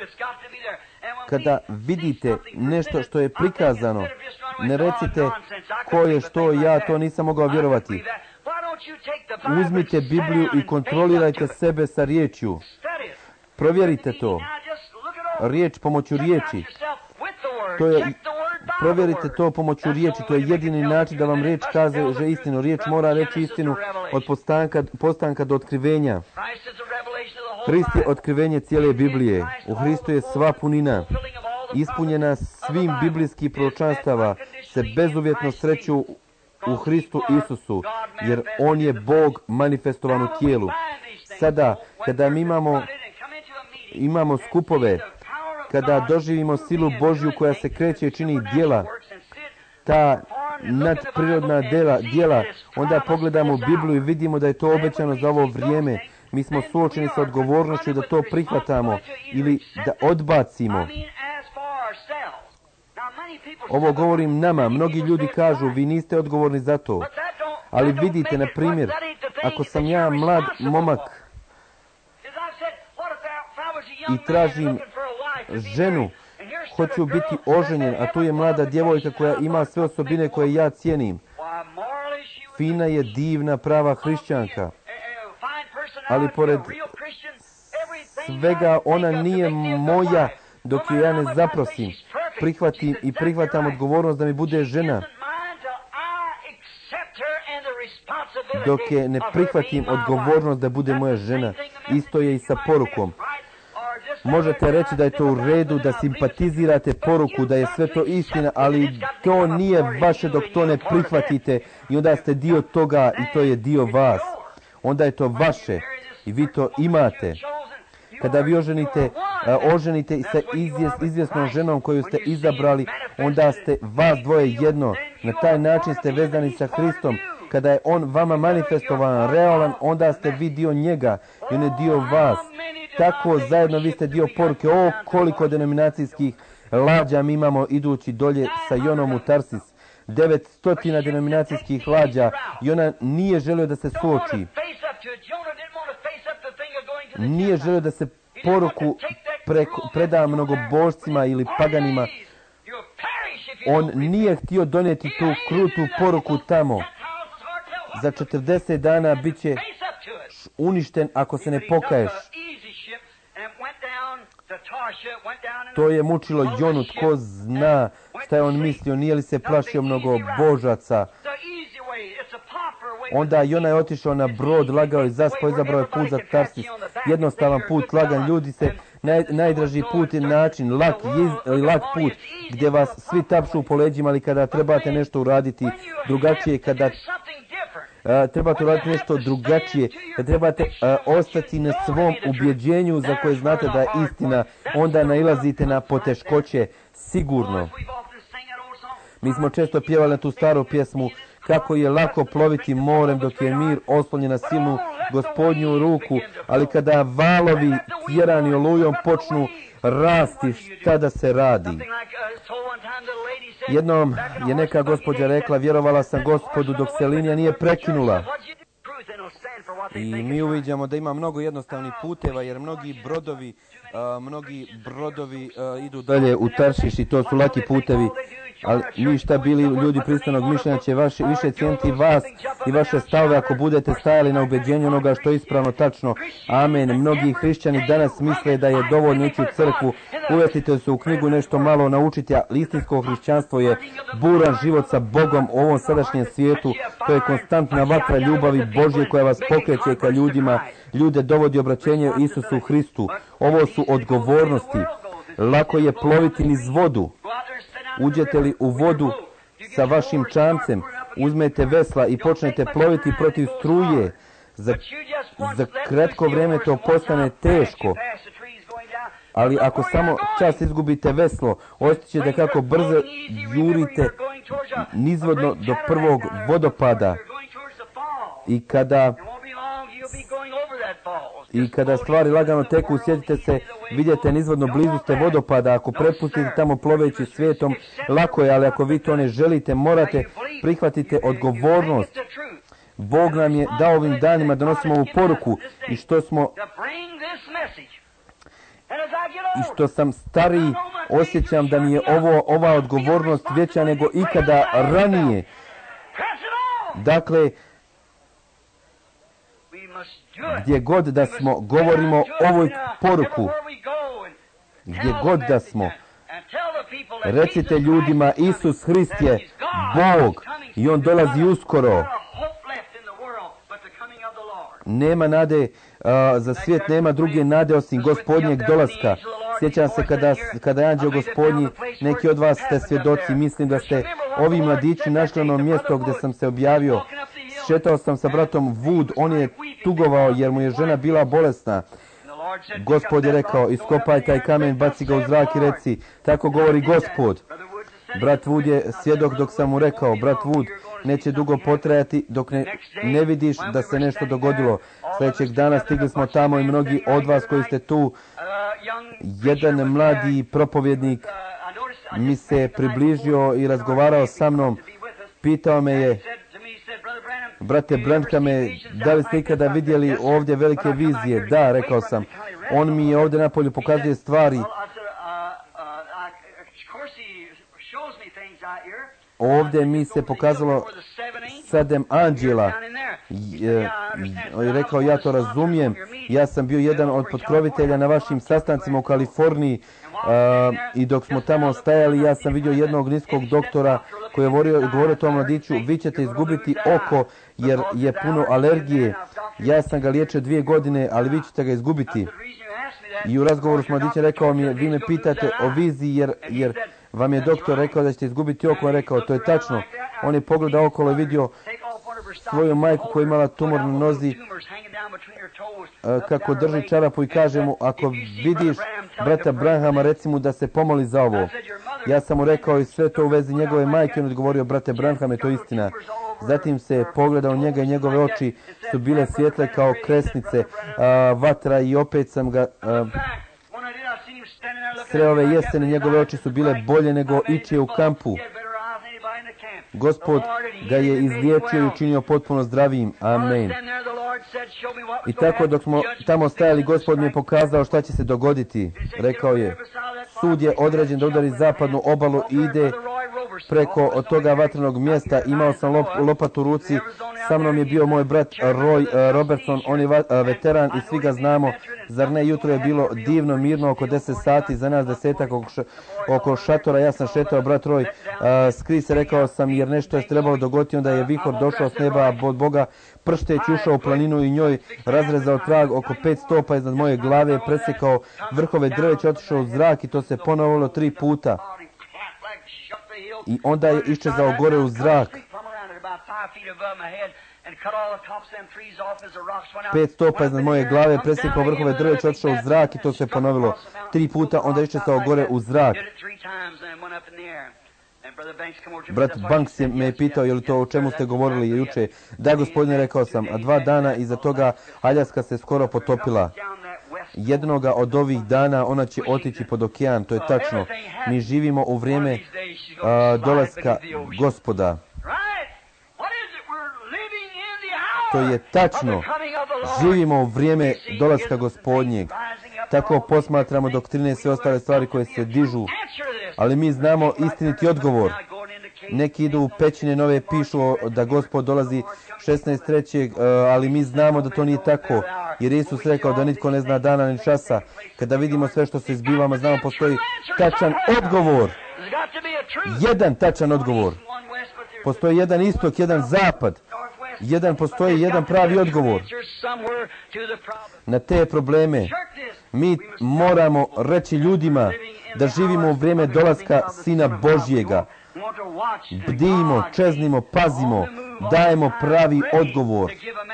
Kada vidite nešto što je prikazano, ne recite ko je što, ja to nisam mogao vjerovati. Uzmite Bibliju i kontrolirajte sebe sa riječju. Provjerite to. Riječ pomoću riječi. Provjerite to pomoću riječi. To je jedini način da vam riječ kaže že istinu. Riječ mora reći istinu od postanka do otkrivenja. Hrist je otkrivenje cijele Biblije. U Hristu je sva punina. Ispunjena svim biblijskih proročanstava se bezuvjetno sreću u Hristu Isusu, jer On je Bog manifestovan u tijelu. Sada, kada mi imamo skupove, kada doživimo silu Božju koja se kreće i čini djela, ta nadprirodna djela, onda pogledamo Bibliju i vidimo da je to obećano za ovo vrijeme. Mi smo suočeni sa odgovornošću da to prihvatamo ili da odbacimo. Ovo govorim nama. Mnogi ljudi kažu, vi niste odgovorni za to. Ali vidite, na primjer, ako sam ja mlad momak i tražim ženu, hoću biti oženjen, a tu je mlada djevojka koja ima sve osobine koje ja cijenim. Fina je, divna, prava hrišćanka. Ali pored svega ona nije moja dok ju ja ne zaprosim. Prihvatam odgovornost da mi bude žena. Dok je ne prihvatim odgovornost da bude moja žena. Isto je i sa porukom. Možete reći da je to u redu, da simpatizirate poruku, da je sve to istina, ali to nije vaše dok to ne prihvatite i onda ste dio toga i to je dio vas. Onda je to vaše i vi to imate. Kada vi oženite sa izvjesnom ženom koju ste izabrali, onda ste vas dvoje jedno. Na taj način ste vezani sa Hristom. Kada je On vama manifestovan, realan, onda ste vi dio njega i on je dio vas. Tako zajedno vi ste dio poruke. O, koliko denominacijskih lađa mi imamo idući dolje sa Jonom u Tarsis. 900 denominacijskih lađa i ona nije želio da se suoči. Nije želio da se poruku preda mnogobožcima ili paganima. On nije htio donijeti tu krutu poruku tamo. Za 40 dana bit će uništen ako se ne pokaješ. To je mučilo Jonu, tko zna šta je on mislio, nije li se plašio mnogo božaca. Onda Jona je otišao na brod, lagao je zaspo, izabrao je put za Tarsis. Jednostavan put, lagan, ljudi se, najdraži put je način, lak put, gdje vas svi tapšu po leđima, ali kada trebate nešto uraditi drugačije, kada trebate uraditi nešto drugačije, kada trebate ostati na svom ubjeđenju za koje znate da je istina, onda nailazite na poteškoće, sigurno. Mi smo često pjevali na tu staru pjesmu, kako je lako ploviti morem dok je mir oslonjen na silnu Gospodnju ruku, ali kada valovi tjerani olujom počnu rasti, šta da se radi? Jednom je neka gospođa rekla, vjerovala sam Gospodu dok se linija nije prekinula. I mi uviđamo da ima mnogo jednostavnih puteva, jer mnogi brodovi idu dalje u Taršiš i to su laki putevi. Ali mi šta bili ljudi pristanog mišljenja će više cijeniti vas i vaše stavove ako budete stajali na ubeđenju onoga što je ispravno, tačno. Amen. Mnogi hrišćani danas misle da je dovoljno ići u crkvu, uvjetite se u knjigu, nešto malo naučiti, a istinsko hrišćanstvo je buran život sa Bogom u ovom sadašnjem svijetu. To je konstantna vatra ljubavi Božje koja vas pokreće ka ljudima, ljude dovodi obraćenje Isusu Hristu. Ovo su odgovornosti. Lako je ploviti niz vodu. Uđete li u vodu sa vašim čamcem, uzmete vesla i počnete ploviti protiv struje, za kratko vrijeme to postane teško. Ali ako samo čas izgubite veslo, osjećate kako brzo jurite nizvodno do prvog vodopada. I kada stvari lagano teku, sjetite se, vidite nizvodno, blizu ste vodopada. Ako prepustite tamo ploveći svijetom, lako je, ali ako vi to ne želite, morate prihvatiti odgovornost. Bog nam je dao ovim danima da nosimo ovu poruku i što sam stariji, osjećam da mi je ova odgovornost veća nego ikada ranije. Dakle, Gdje god da smo, govorimo ovu poruku. Gdje god da smo. Recite ljudima, Isus Hrist je Bog i On dolazi uskoro. Nema nade, za svijet nema druge nade osim Gospodnjeg dolaska. Sjećam se kada je anđeo Gospodnji, neki od vas ste svjedoci, mislim da ste ovi mladići našli ono mjesto gdje sam se objavio. Šetao sam sa bratom Wood, on je tugovao jer mu je žena bila bolesna. Gospod je rekao, iskopaj taj kamen, baci ga u zrak i reci, tako govori Gospod. Brat Wood je svjedok dok sam mu rekao, brat Wood, neće dugo potrajati dok ne vidiš da se nešto dogodilo. Sljedećeg dana stigli smo tamo i mnogi od vas koji ste tu, jedan mladi propovjednik mi se približio i razgovarao sa mnom. Pitao me je, brate Branhame, da li ste ikada vidjeli ovdje velike vizije? Da, rekao sam. On mi je ovdje napolju pokazuje stvari. Ovdje mi se pokazalo 7 anđela. Rekao, ja to razumijem. Ja sam bio jedan od potkrovitelja na vašim sastancima u Kaliforniji i dok smo tamo stajali, ja sam vidio jednog niskog doktora koji je govorio tom mladiću, vi ćete izgubiti oko jer je puno alergije. Ja sam ga liječio 2 godine, ali vi ćete ga izgubiti. I u razgovoru s mladićem rekao mi je, vi me pitate o viziji jer vam je doktor rekao da ćete izgubiti oko. On rekao, to je tačno. On je pogledao okolo i vidio svoju majku koja je imala tumor na nozi, kako drži čarapu i kaže mu, ako vidiš brata Branhama, reci mu da se pomoli za ovo. Ja sam mu rekao i sve to u vezi njegove majke. On odgovorio, brate Branhame, to je istina. Zatim se pogledao njega i njegove oči su bile svjetle kao kresnice, vatra, i opet sam ga sreo ove jeseni, njegove oči su bile bolje nego ičije u kampu. Gospod ga je izliječio i učinio potpuno zdravijim. Amen. I tako dok smo tamo stajali, Gospod mi je pokazao šta će se dogoditi. Rekao je, sud je određen da udari zapadnu obalu i ide preko od toga vatrenog mjesta. Imao sam lopatu u ruci, sa mnom je bio moj brat Roy Robertson, on je veteran i svi ga znamo. Zar ne, jutro je bilo divno, mirno, oko 10 sati, za nas 10 oko šatora. Ja sam šetao, brat Roy, skri se, rekao sam, jer nešto je trebalo dogoditi. Onda je vihor došao s neba, a od Boga pršteć ušao u planinu i njoj razrezao trag oko 5 stopa iznad moje glave, presjekao vrhove drveća, otišao u zrak i to se ponovilo 3 puta. I onda je iščezao gore u zrak. 5 stopa iznad moje glave, presjekao vrhove drveća, otišao u zrak i to se ponovilo 3 puta, onda je iščezao gore u zrak. Brat Banks me je pitao, je li to o čemu ste govorili juče? Da, gospodine, rekao sam, a 2 dana iza toga Aljaska se skoro potopila. Jednoga od ovih dana ona će otići pod okean, to je tačno. Mi živimo u vrijeme dolaska Gospoda. To je tačno. Živimo u vrijeme dolaska Gospodnjeg. Tako posmatramo doktrine i sve ostale stvari koje se dižu. Ali mi znamo istiniti odgovor. Neki idu u pećine nove, pišu da Gospod dolazi 16.3. Ali mi znamo da to nije tako. Jer Isus rekao da nitko ne zna dana ni časa. Kada vidimo sve što se zbivamo, znamo postoji tačan odgovor. Jedan tačan odgovor. Postoji jedan istok, jedan zapad. Postoji jedan pravi odgovor na te probleme. Mi moramo reći ljudima da živimo u vrijeme dolaska Sina Božjega. Bdijmo, čeznimo, pazimo, dajemo pravi odgovor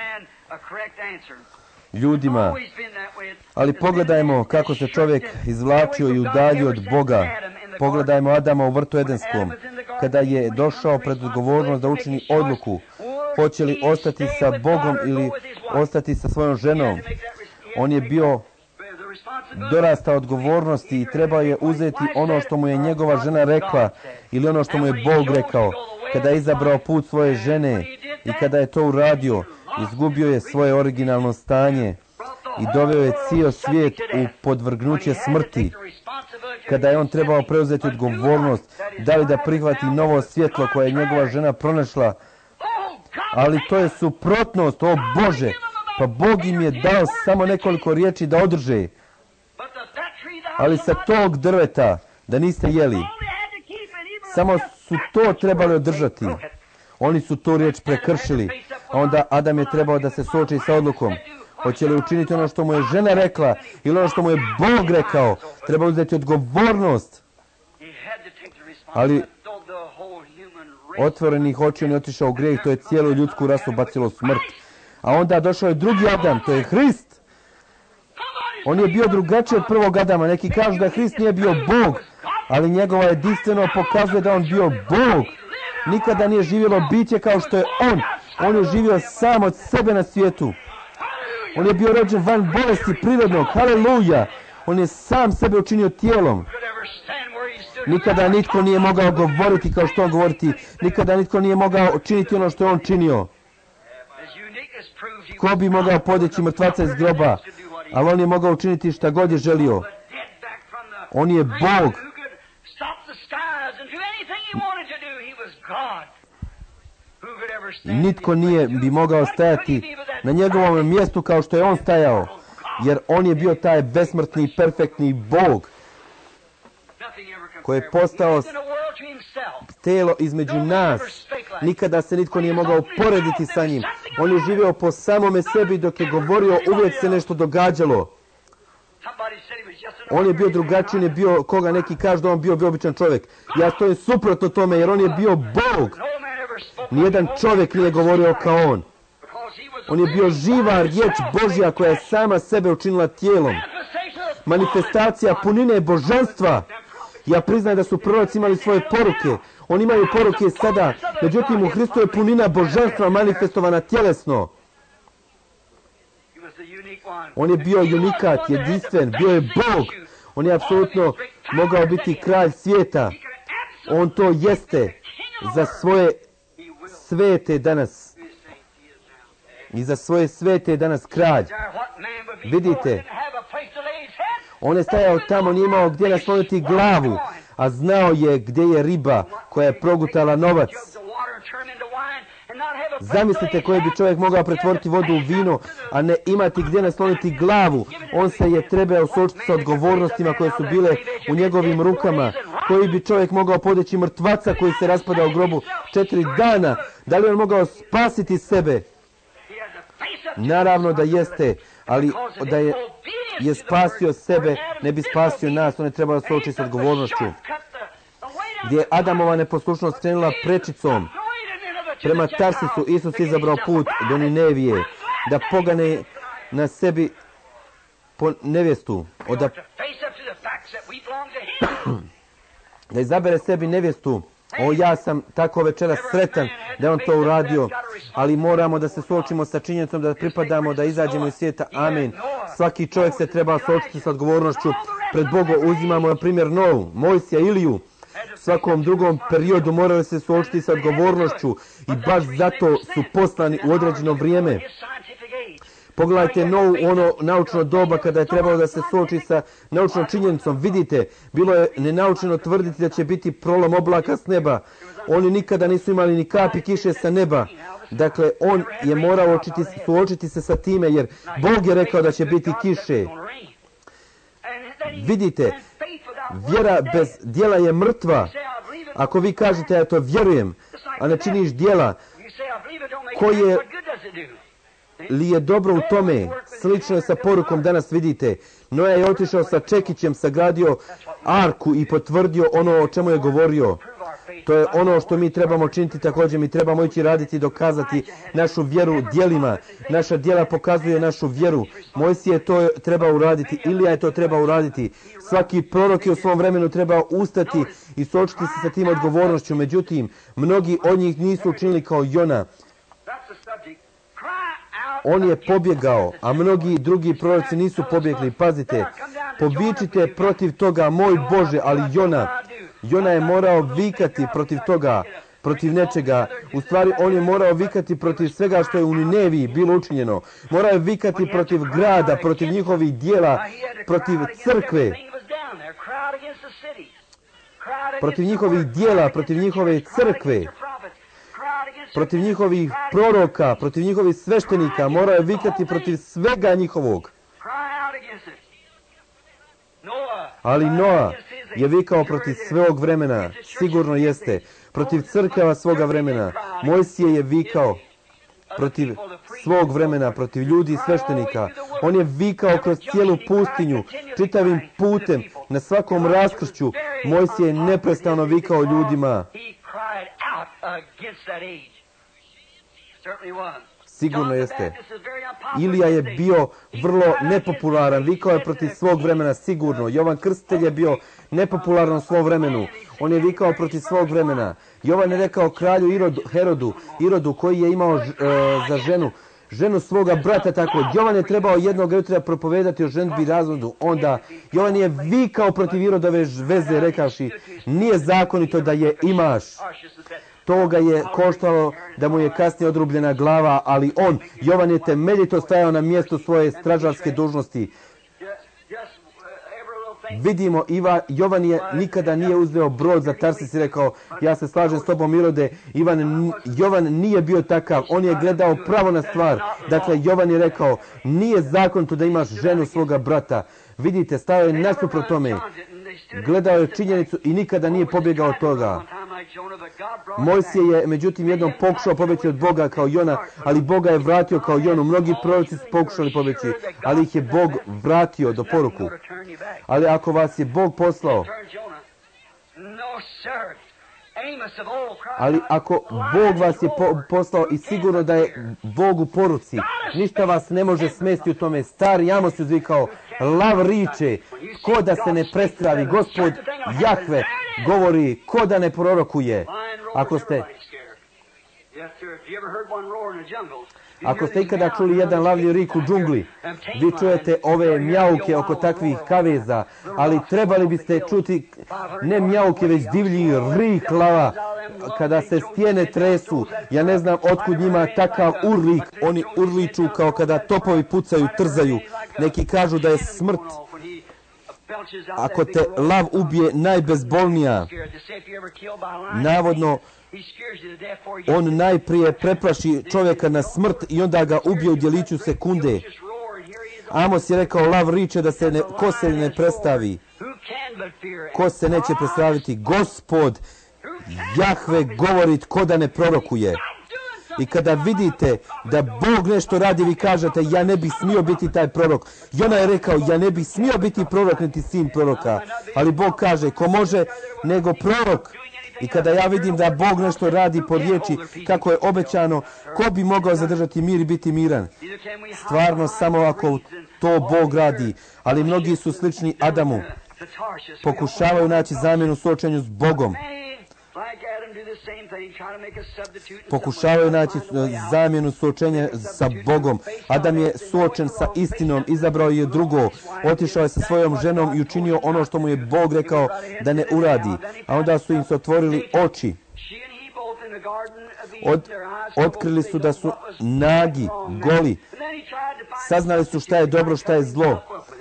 ljudima. Ali pogledajmo kako se čovjek izvlačio i udaljio od Boga. Pogledajmo Adama u vrtu Edenskom. Kada je došao pred odgovornost da učini odluku, hoće li ostati sa Bogom ili ostati sa svojom ženom. On je bio dorastao odgovornosti i trebao je uzeti ono što mu je njegova žena rekla ili ono što mu je Bog rekao. Kada je izabrao put svoje žene i kada je to uradio, izgubio je svoje originalno stanje i doveo je cijel svijet u podvrgnuće smrti. Kada je on trebao preuzeti odgovornost, da li da prihvati novo svjetlo koje je njegova žena pronašla, ali to je suprotnost, o Bože, Pa Bog im je dao samo nekoliko riječi da održe. Ali sa tog drveta da niste jeli. Samo su to trebali održati. Oni su tu riječ prekršili. A onda Adam je trebao da se suoči sa odlukom. Hoće li učiniti ono što mu je žena rekla ili ono što mu je Bog rekao? Treba uzeti odgovornost. Ali otvorenih očiju ne otišao u grijeh, to je cijelu ljudsku rasu bacilo smrt. A onda došao je drugi Adam, to je Hrist. On je bio drugačiji od prvog Adama. Neki kažu da Hrist nije bio Bog, ali njegova jedinstveno pokazuje da on bio Bog. Nikada nije živjelo biće kao što je on. On je živio sam od sebe na svijetu. On je bio rođen van bolesti prirodnog. Haleluja! On je sam sebe učinio tijelom. Nikada nitko nije mogao govoriti kao što on govoriti. Nikada nitko nije mogao činiti ono što je on činio. Ko bi mogao podići mrtvaca iz groba? Ali on je mogao učiniti šta god je želio. On je Bog. Nitko nije bi mogao stajati na njegovom mjestu kao što je on stajao. Jer on je bio taj besmrtni, perfektni Bog koji je postao telo između nas. Nikada se nitko nije mogao porediti sa njim. On je živio po samome sebi dok je govorio, uvijek se nešto događalo. On je bio drugačiji, ne bio koga neki kažu da on bio običan čovjek. Ja stojim suprotno tome jer on je bio Bog. Nijedan čovjek nije govorio kao on. On je bio živa riječ Božja koja je sama sebe učinila tijelom. Manifestacija punine božanstva. Ja priznajem da su proroci imali svoje poruke. Oni imaju poruke sada. Međutim, u Hristu je punina božanstva manifestovana tjelesno. On je bio unikat, jedinstven, bio je Bog. On je apsolutno mogao biti kralj svijeta. On to jeste za svoje svete danas. I za svoje svete je danas kralj. Vidite, on je stajao tamo, nije imao gdje nasloniti glavu, a znao je gdje je riba koja je progutala novac. Zamislite koji bi čovjek mogao pretvoriti vodu u vino, a ne imati gdje nasloniti glavu. On se je trebao suočiti sa odgovornostima koje su bile u njegovim rukama. Koji bi čovjek mogao podići mrtvaca koji se raspada u grobu 4 dana? Da li on mogao spasiti sebe? Naravno da jeste, ali da je spasio sebe, ne bi spasio nas. On je trebao suočiti sa odgovornošću. Gdje je Adamova neposlušnost krenula prečicom prema Tarsisu, Isus izabrao put do Ninevije da pogane na sebi po nevjestu. Da izabere sebi nevjestu. O, ja sam tako večeras sretan da je on to uradio, ali moramo da se suočimo sa činjenicom da pripadamo, da izađemo iz svijeta. Amen. Svaki čovjek se treba suočiti sa odgovornošću pred Bogom. Uzimamo na primjer Novu, Mojsija, Iliju. Svakom drugom periodu morali se suočiti sa odgovornošću i baš zato su poslani u određeno vrijeme. Pogledajte Novu, ono naučno doba kada je trebalo da se suoči sa naučnom činjenicom. Vidite, bilo je nenaučeno tvrditi da će biti prolom oblaka s neba. Oni nikada nisu imali ni kapi kiše sa neba. Dakle, on je morao suočiti se sa time jer Bog je rekao da će biti kiše. Vidite, vjera bez djela je mrtva. Ako vi kažete ja to vjerujem, a ne činiš djela, koje li je dobro u tome? Slično je sa porukom danas, vidite. Noa je otišao sa čekićem, sagradio arku i potvrdio ono o čemu je govorio. To je ono što mi trebamo činiti također. Mi trebamo ići raditi i dokazati našu vjeru djelima. Naša djela pokazuje našu vjeru. Mojsije je to trebao uraditi, Ilija je to trebao uraditi. Svaki prorok je u svom vremenu trebao ustati i suočiti se sa tim odgovornošću. Međutim, mnogi od njih nisu učinili kao Jona. On je pobjegao, a mnogi drugi proroci nisu pobjegli. Pazite, povičite protiv toga, moj Bože, ali Jona je morao vikati protiv toga, protiv nečega. U stvari, on je morao vikati protiv svega što je u Nineviji bilo učinjeno. Morao je vikati protiv grada, protiv njihovih dijela, protiv crkve, protiv njihovih dijela, protiv njihove crkve. protiv njihovih proroka, protiv njihovih sveštenika, morao je vikati protiv svega njihovog. Ali Noa je vikao protiv svog vremena, sigurno jeste, protiv crkava svoga vremena. Mojsije je vikao protiv svog vremena, protiv ljudi i sveštenika. On je vikao kroz cijelu pustinju, čitavim putem, na svakom raskršću. Mojsije je neprestano vikao ljudima. Sigurno jeste. Ilija je bio vrlo nepopularan, vikao je protiv svog vremena, sigurno. Jovan Krstitelj je bio nepopularan u svom vremenu. On je vikao protiv svog vremena. Jovan je rekao kralju Irodu koji je imao za ženu svoga brata, tako. Jovan je trebao jednog jutra propovedati o ženidbi i razvodu. Onda Jovan je vikao protiv Irodove veze, rekavši, nije zakonito da je imaš. To ga je koštalo da mu je kasnije odrubljena glava, ali Jovan je temeljito stajao na mjestu svoje stražarske dužnosti. Vidimo, Jovan nikada nije uzeo brod za Tarsis i rekao, ja se slažem s tobom Irode. Jovan nije bio takav, on je gledao pravo na stvar. Dakle, Jovan je rekao, nije zakonito da imaš ženu svoga brata. Vidite, stajao je nasuprot tome. Gledao je činjenicu i nikada nije pobjegao od toga. Mojsije je međutim jednom pokušao pobjeći od Boga kao Jona, ali Boga je vratio kao Jonu. Mnogi proroci su pokušali pobjeći, ali ih je Bog vratio do poruku. Ali ako vas je Bog poslao, ali ako Bog vas je poslao i sigurno da je Bog u poruci, ništa vas ne može smesti u tome. Stari Amos je vikao, lav riče, ko da se ne prestravi, Gospod Jahve govori, ko da ne prorokuje. Ako ste ikada čuli jedan lavlji rik u džungli, vi čujete ove mjauke oko takvih kaveza, ali trebali biste čuti ne mjauke, već divlji rik lava, kada se stijene tresu. Ja ne znam otkud njima takav urlik, oni urliču kao kada topovi pucaju, trzaju. Neki kažu da je smrt, ako te lav ubije, najbezbolnija. Navodno, on najprije preplaši čovjeka na smrt i onda ga ubije u djeliću sekunde. Amos je rekao, lav riče da ko se ne predstavi. Ko se neće predstaviti? Gospod Jahve govori, tko da ne prorokuje. I kada vidite da Bog nešto radi, vi kažete, ja ne bih smio biti taj prorok. Jona je rekao, ja ne bih smio biti prorok, niti sin proroka. Ali Bog kaže, ko može nego prorok. I kada ja vidim da Bog nešto radi po riječi kako je obećano, ko bi mogao zadržati mir i biti miran? Stvarno samo ako to Bog radi. Ali mnogi su slični Adamu. Pokušavaju naći zamjenu suočenju s Bogom. Pokušavaju naći zamjenu suočenja sa Bogom. Adam je suočen sa istinom, izabrao je drugo, otišao je sa svojom ženom i učinio ono što mu je Bog rekao da ne uradi. A onda su im se otvorili oči. Otkrili su da su nagi, goli. Saznali su šta je dobro, šta je zlo.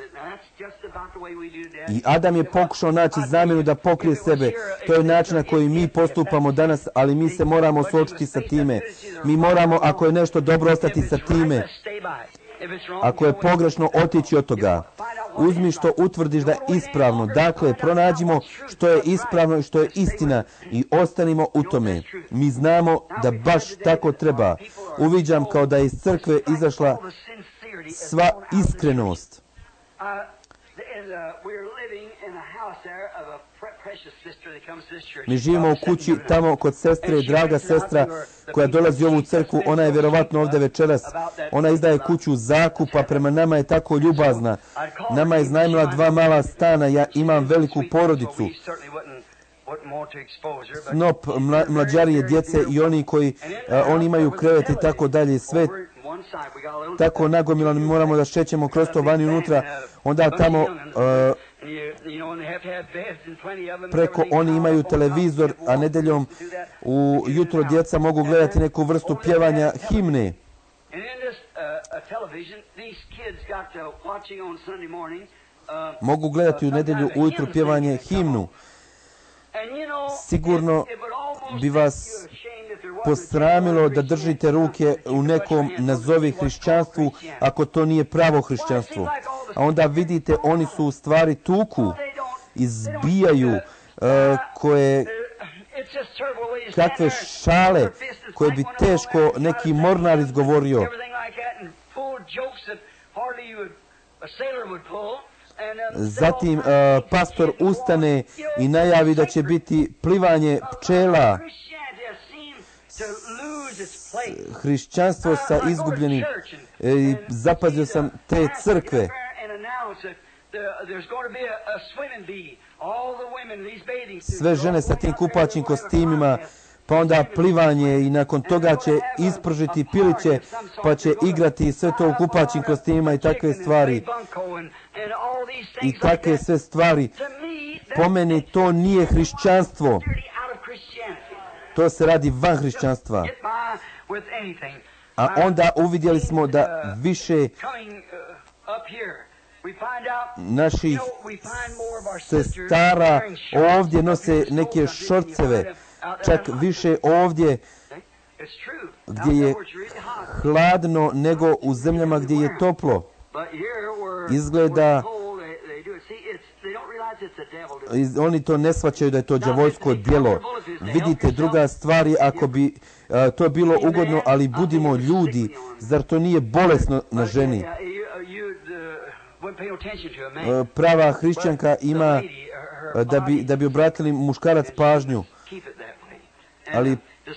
I Adam je pokušao naći zamjenu da pokrije sebe. To je način na koji mi postupamo danas, ali mi se moramo suočiti sa time. Mi moramo, ako je nešto dobro, ostati sa time. Ako je pogrešno, otići od toga. Uzmi što utvrdiš da je ispravno. Dakle, pronađimo što je ispravno i što je istina i ostanimo u tome. Mi znamo da baš tako treba. Uviđam kao da je iz crkve izašla sva iskrenost. Mi živimo u kući tamo kod sestre, draga sestra koja dolazi u ovu crkvu, ona je vjerovatno ovdje večeras. Ona izdaje kuću u zakup, a prema nama je tako ljubazna. Nama je iznajmila 2 mala stana, ja imam veliku porodicu. Snop mlađarije djece i oni imaju krevet i tako dalje, sve tako nagomilano, mi moramo da šećemo kroz to vani unutra, onda tamo preko oni imaju televizor, a nedeljom ujutro djeca mogu gledati neku vrstu pjevanja himne. Mogu gledati u nedjelju ujutro pjevanje himnu. sigurno bi vas posramilo da držite ruke u nekom nazovi hrišćanstvu, ako to nije pravo hrišćanstvo. A onda vidite, oni su u stvari tuku, izbijaju, kakve šale koje bi teško neki mornar izgovorio. Zatim pastor ustane i najavi da će biti plivanje pčela. Hrišćanstvo sa izgubljenim. Zapazio sam te crkve. Sve žene sa tim kupaćim kostimima, pa onda plivanje i nakon toga će ispržiti piliće, pa će igrati sve to u kupaćim kostimima i takve stvari. I takve sve stvari. Po meni to nije hrišćanstvo. To se radi van hrišćanstva. A onda uvidjeli smo da više naših sestara ovdje nose neke šorceve, čak više ovdje gdje je hladno nego u zemljama gdje je toplo. Izgleda, oni to ne shvaćaju da je to đavolsko djelo. Vidite, druga stvar je, ako bi to bilo ugodno, ali budimo ljudi, zar to nije bolesno na ženi? Prava hrišćanka ima da bi obratili muškarac pažnju, ali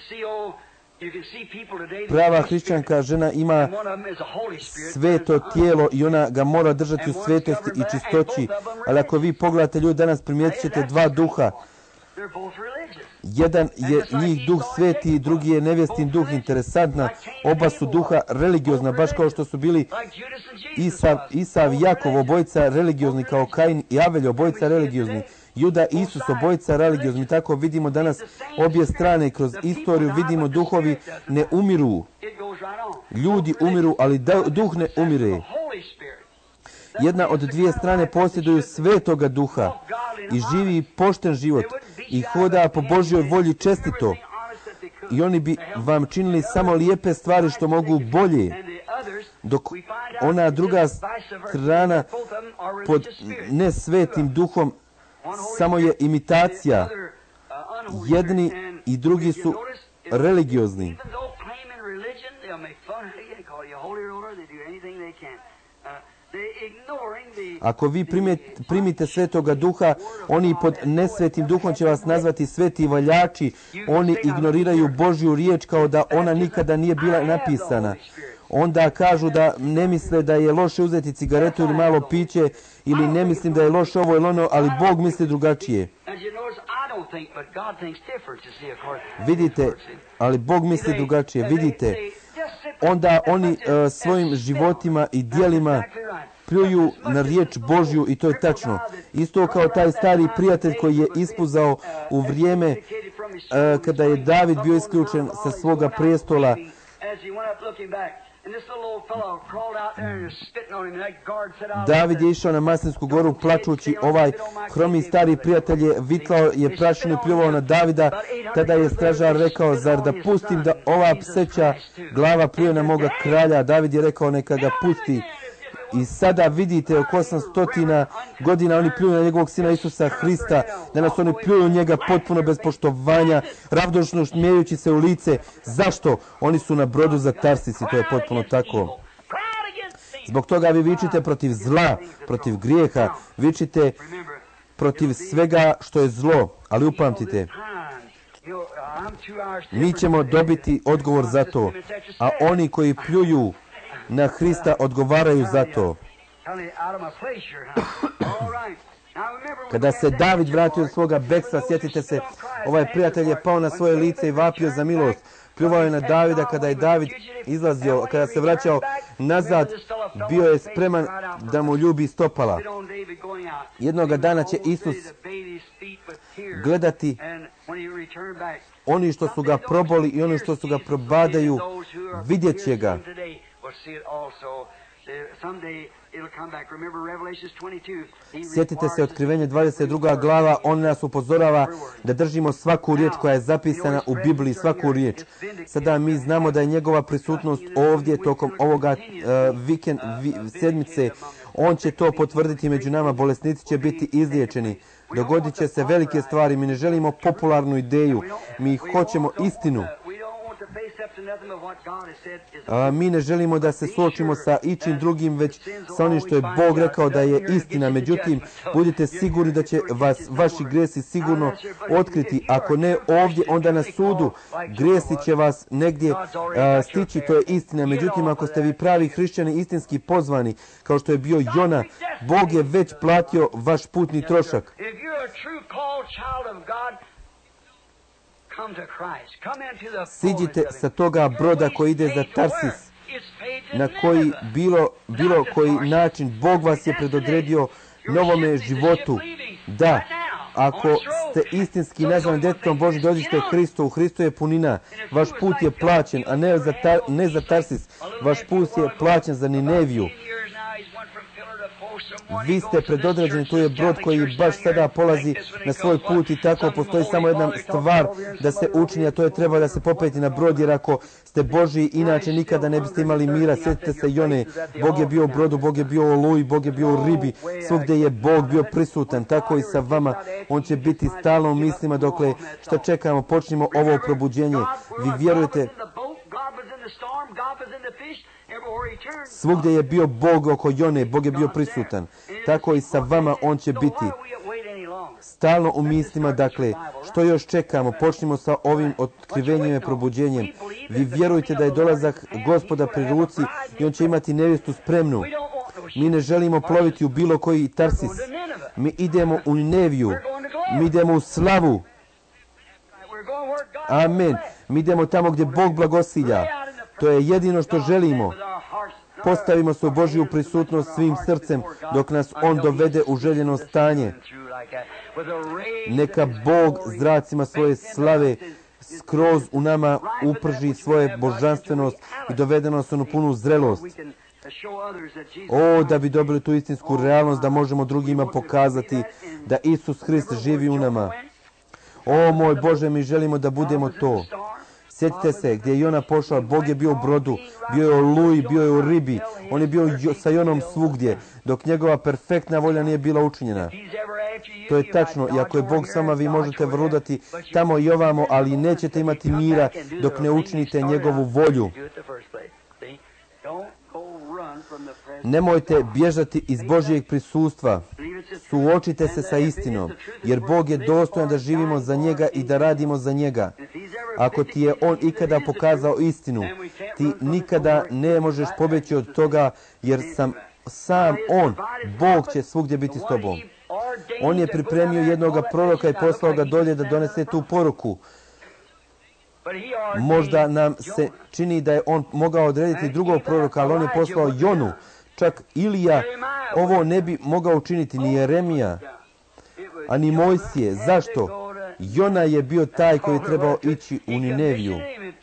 prava hrišćanka žena ima sveto tijelo i ona ga mora držati u svetosti i čistoći. Ali ako vi pogledate ljudi danas, primijetit ćete dva duha. Jedan je njih duh sveti, drugi je nevjestin duh. Interesantna, oba su duha religiozna, baš kao što su bili Isav i Jakov, obojica religiozni, kao Kain i Avelj, obojica religiozni. Juda i Isus, obojica religiozni. Tako vidimo danas obje strane kroz istoriju, vidimo duhovi ne umiru. Ljudi umiru, ali duh ne umire. Jedna od dvije strane posjeduju svetoga duha i živi pošten život i hoda po Božjoj volji čestito. I oni bi vam činili samo lijepe stvari što mogu bolje, dok ona druga strana pod nesvetim duhom samo je imitacija. Jedni i drugi su religiozni. Ako vi primite svetoga duha, oni pod nesvetim duhom će vas nazvati sveti valjači. Oni ignoriraju Božju riječ kao da ona nikada nije bila napisana. Onda kažu da ne misle da je loše uzeti cigaretu ili malo piće, ili ne mislim da je loše ovo ili ono, ali Bog misli drugačije. Vidite, ali Bog misli drugačije. Vidite, onda oni svojim životima i djelima pljuju na riječ Božju i to je tačno. Isto kao taj stari prijatelj koji je ispuzao u vrijeme kada je David bio isključen sa svoga prijestola. David je išao na Maslinsku goru plačući, ovaj hromi stari prijatelj je vitlao je prašinu i pljuvao na Davida. Tada je stražar rekao, zar da pustim da ova pseća glava pljuje na moga kralja? David je rekao, neka ga pusti. I sada vidite, oko 800 godina oni pljuju na njegovog sina Isusa Hrista. Danas oni pljuju njega potpuno bez poštovanja, ravnodušno smijejući se u lice. Zašto? Oni su na brodu za Tarsis i to je potpuno tako. Zbog toga vi vičite protiv zla, protiv grijeha, vičite protiv svega što je zlo. Ali upamtite, mi ćemo dobiti odgovor za to, a oni koji pljuju na Hrista odgovaraju za to. Kada se David vratio od svoga bekstva, sjetite se, ovaj prijatelj je pao na svoje lice i vapio za milost. Pljuvao je na Davida. Kada je David izlazio, kada se vraćao nazad, bio je spreman da mu ljubi stopala. Jednoga dana će Isus gledati oni što su ga proboli i oni što su ga probadaju, vidjet će ga. Sjetite se Otkrivenje 22. glava, on nas upozorava da držimo svaku riječ koja je zapisana u Bibliji, svaku riječ. Sada mi znamo da je njegova prisutnost ovdje tokom ovoga sedmice. On će to potvrditi među nama, bolesnici će biti izliječeni. Dogodit će se velike stvari, mi ne želimo popularnu ideju, mi hoćemo istinu. Mi ne želimo da se suočimo sa ičim drugim, već sa onim što je Bog rekao da je istina. Međutim, budite sigurni da će vas vaši grijesi sigurno otkriti. Ako ne ovdje, onda na sudu. Grijesi će vas negdje stići, to je istina. Međutim, ako ste vi pravi hrišćani, istinski pozvani, kao što je bio Jona, Bog je već platio vaš putni trošak. Siđite sa toga broda koji ide za Tarsis, na koji bilo koji način Bog vas je predodredio novome životu. Da, ako ste istinski nazvani djetetom Božjim, dođite Hristu, u Hristu je punina. Vaš put je plaćen, a ne za Tarsis. Vaš put je plaćen za Nineviju. Vi ste predodređeni, to je brod koji baš sada polazi na svoj put i tako postoji samo jedna stvar da se učini, a to je treba da se popeti na brod, jer ako ste Božji, inače nikada ne biste imali mira. Sjetite se Jone, Bog je bio u brodu, Bog je bio u oluji, Bog je bio u ribi, svugdje je Bog bio prisutan, tako i sa vama. On će biti stalno u mislima dokle što čekamo, počnemo ovo probuđenje. Vi vjerujete, svugdje je bio Bog oko Jone, Bog je bio prisutan. Tako i sa vama on će biti stalno u mislima. Dakle, što još čekamo? Počnimo sa ovim otkrivenjem i probuđenjem. Vi vjerujte da je dolazak Gospoda pri ruci i on će imati nevjestu spremnu. Mi ne želimo ploviti u bilo koji Tarsis. Mi idemo u Nineviju. Mi idemo u slavu. Amen. Mi idemo tamo gdje Bog blagosilja. To je jedino što želimo. Postavimo se u Božju prisutnost svim srcem dok nas on dovede u željeno stanje. Neka Bog zracima svoje slave skroz u nama uprži svoje božanstvenost i dovede nas u punu zrelost. O, da bi dobili tu istinsku realnost, da možemo drugima pokazati da Isus Hrist živi u nama. O, moj Bože, mi želimo da budemo to. Sjetite se gdje je Jona pošao, Bog je bio u brodu, bio je u oluji, bio je u ribi, on je bio sa Jonom svugdje, dok njegova perfektna volja nije bila učinjena. To je tačno, i ako je Bog s vama, vi možete vrludati tamo i ovamo, ali nećete imati mira dok ne učinite njegovu volju. Nemojte bježati iz Božjeg prisustva. Suočite se sa istinom, jer Bog je dostojan da živimo za njega i da radimo za njega. Ako ti je on ikada pokazao istinu, ti nikada ne možeš pobjeći od toga, jer sam on, Bog će svugdje biti s tobom. On je pripremio jednoga proroka i poslao ga dolje da donese tu poruku. Možda nam se čini da je on mogao odrediti drugog proroka, ali on je poslao Jonu. Čak Ilija ovo ne bi mogao učiniti, ni Jeremija, a ni Mojsije. Zašto? Jona je bio taj koji je trebao ići u Nineviju.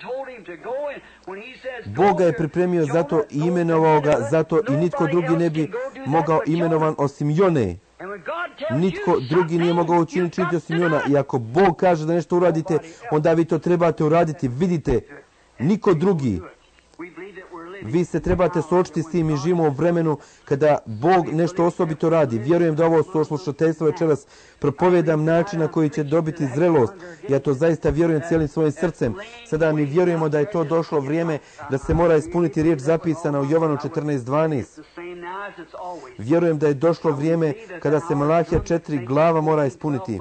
Bog ga je pripremio zato i imenovao ga zato i nitko drugi ne bi mogao imenovan osim Jone. Nitko drugi nije mogao učiniti osim Jona. I ako Bog kaže da nešto uradite, onda vi to trebate uraditi. Vidite, niko drugi. Vi se trebate suočiti s tim i živimo u vremenu kada Bog nešto osobito radi. Vjerujem da ovo slušateljstvo večeras propovijedam način na koji će dobiti zrelost. Ja to zaista vjerujem cijelim svojim srcem. Sada mi vjerujemo da je to došlo vrijeme da se mora ispuniti riječ zapisana u Jovanu 14:12. Vjerujem da je došlo vrijeme kada se Malahija 4 glava mora ispuniti.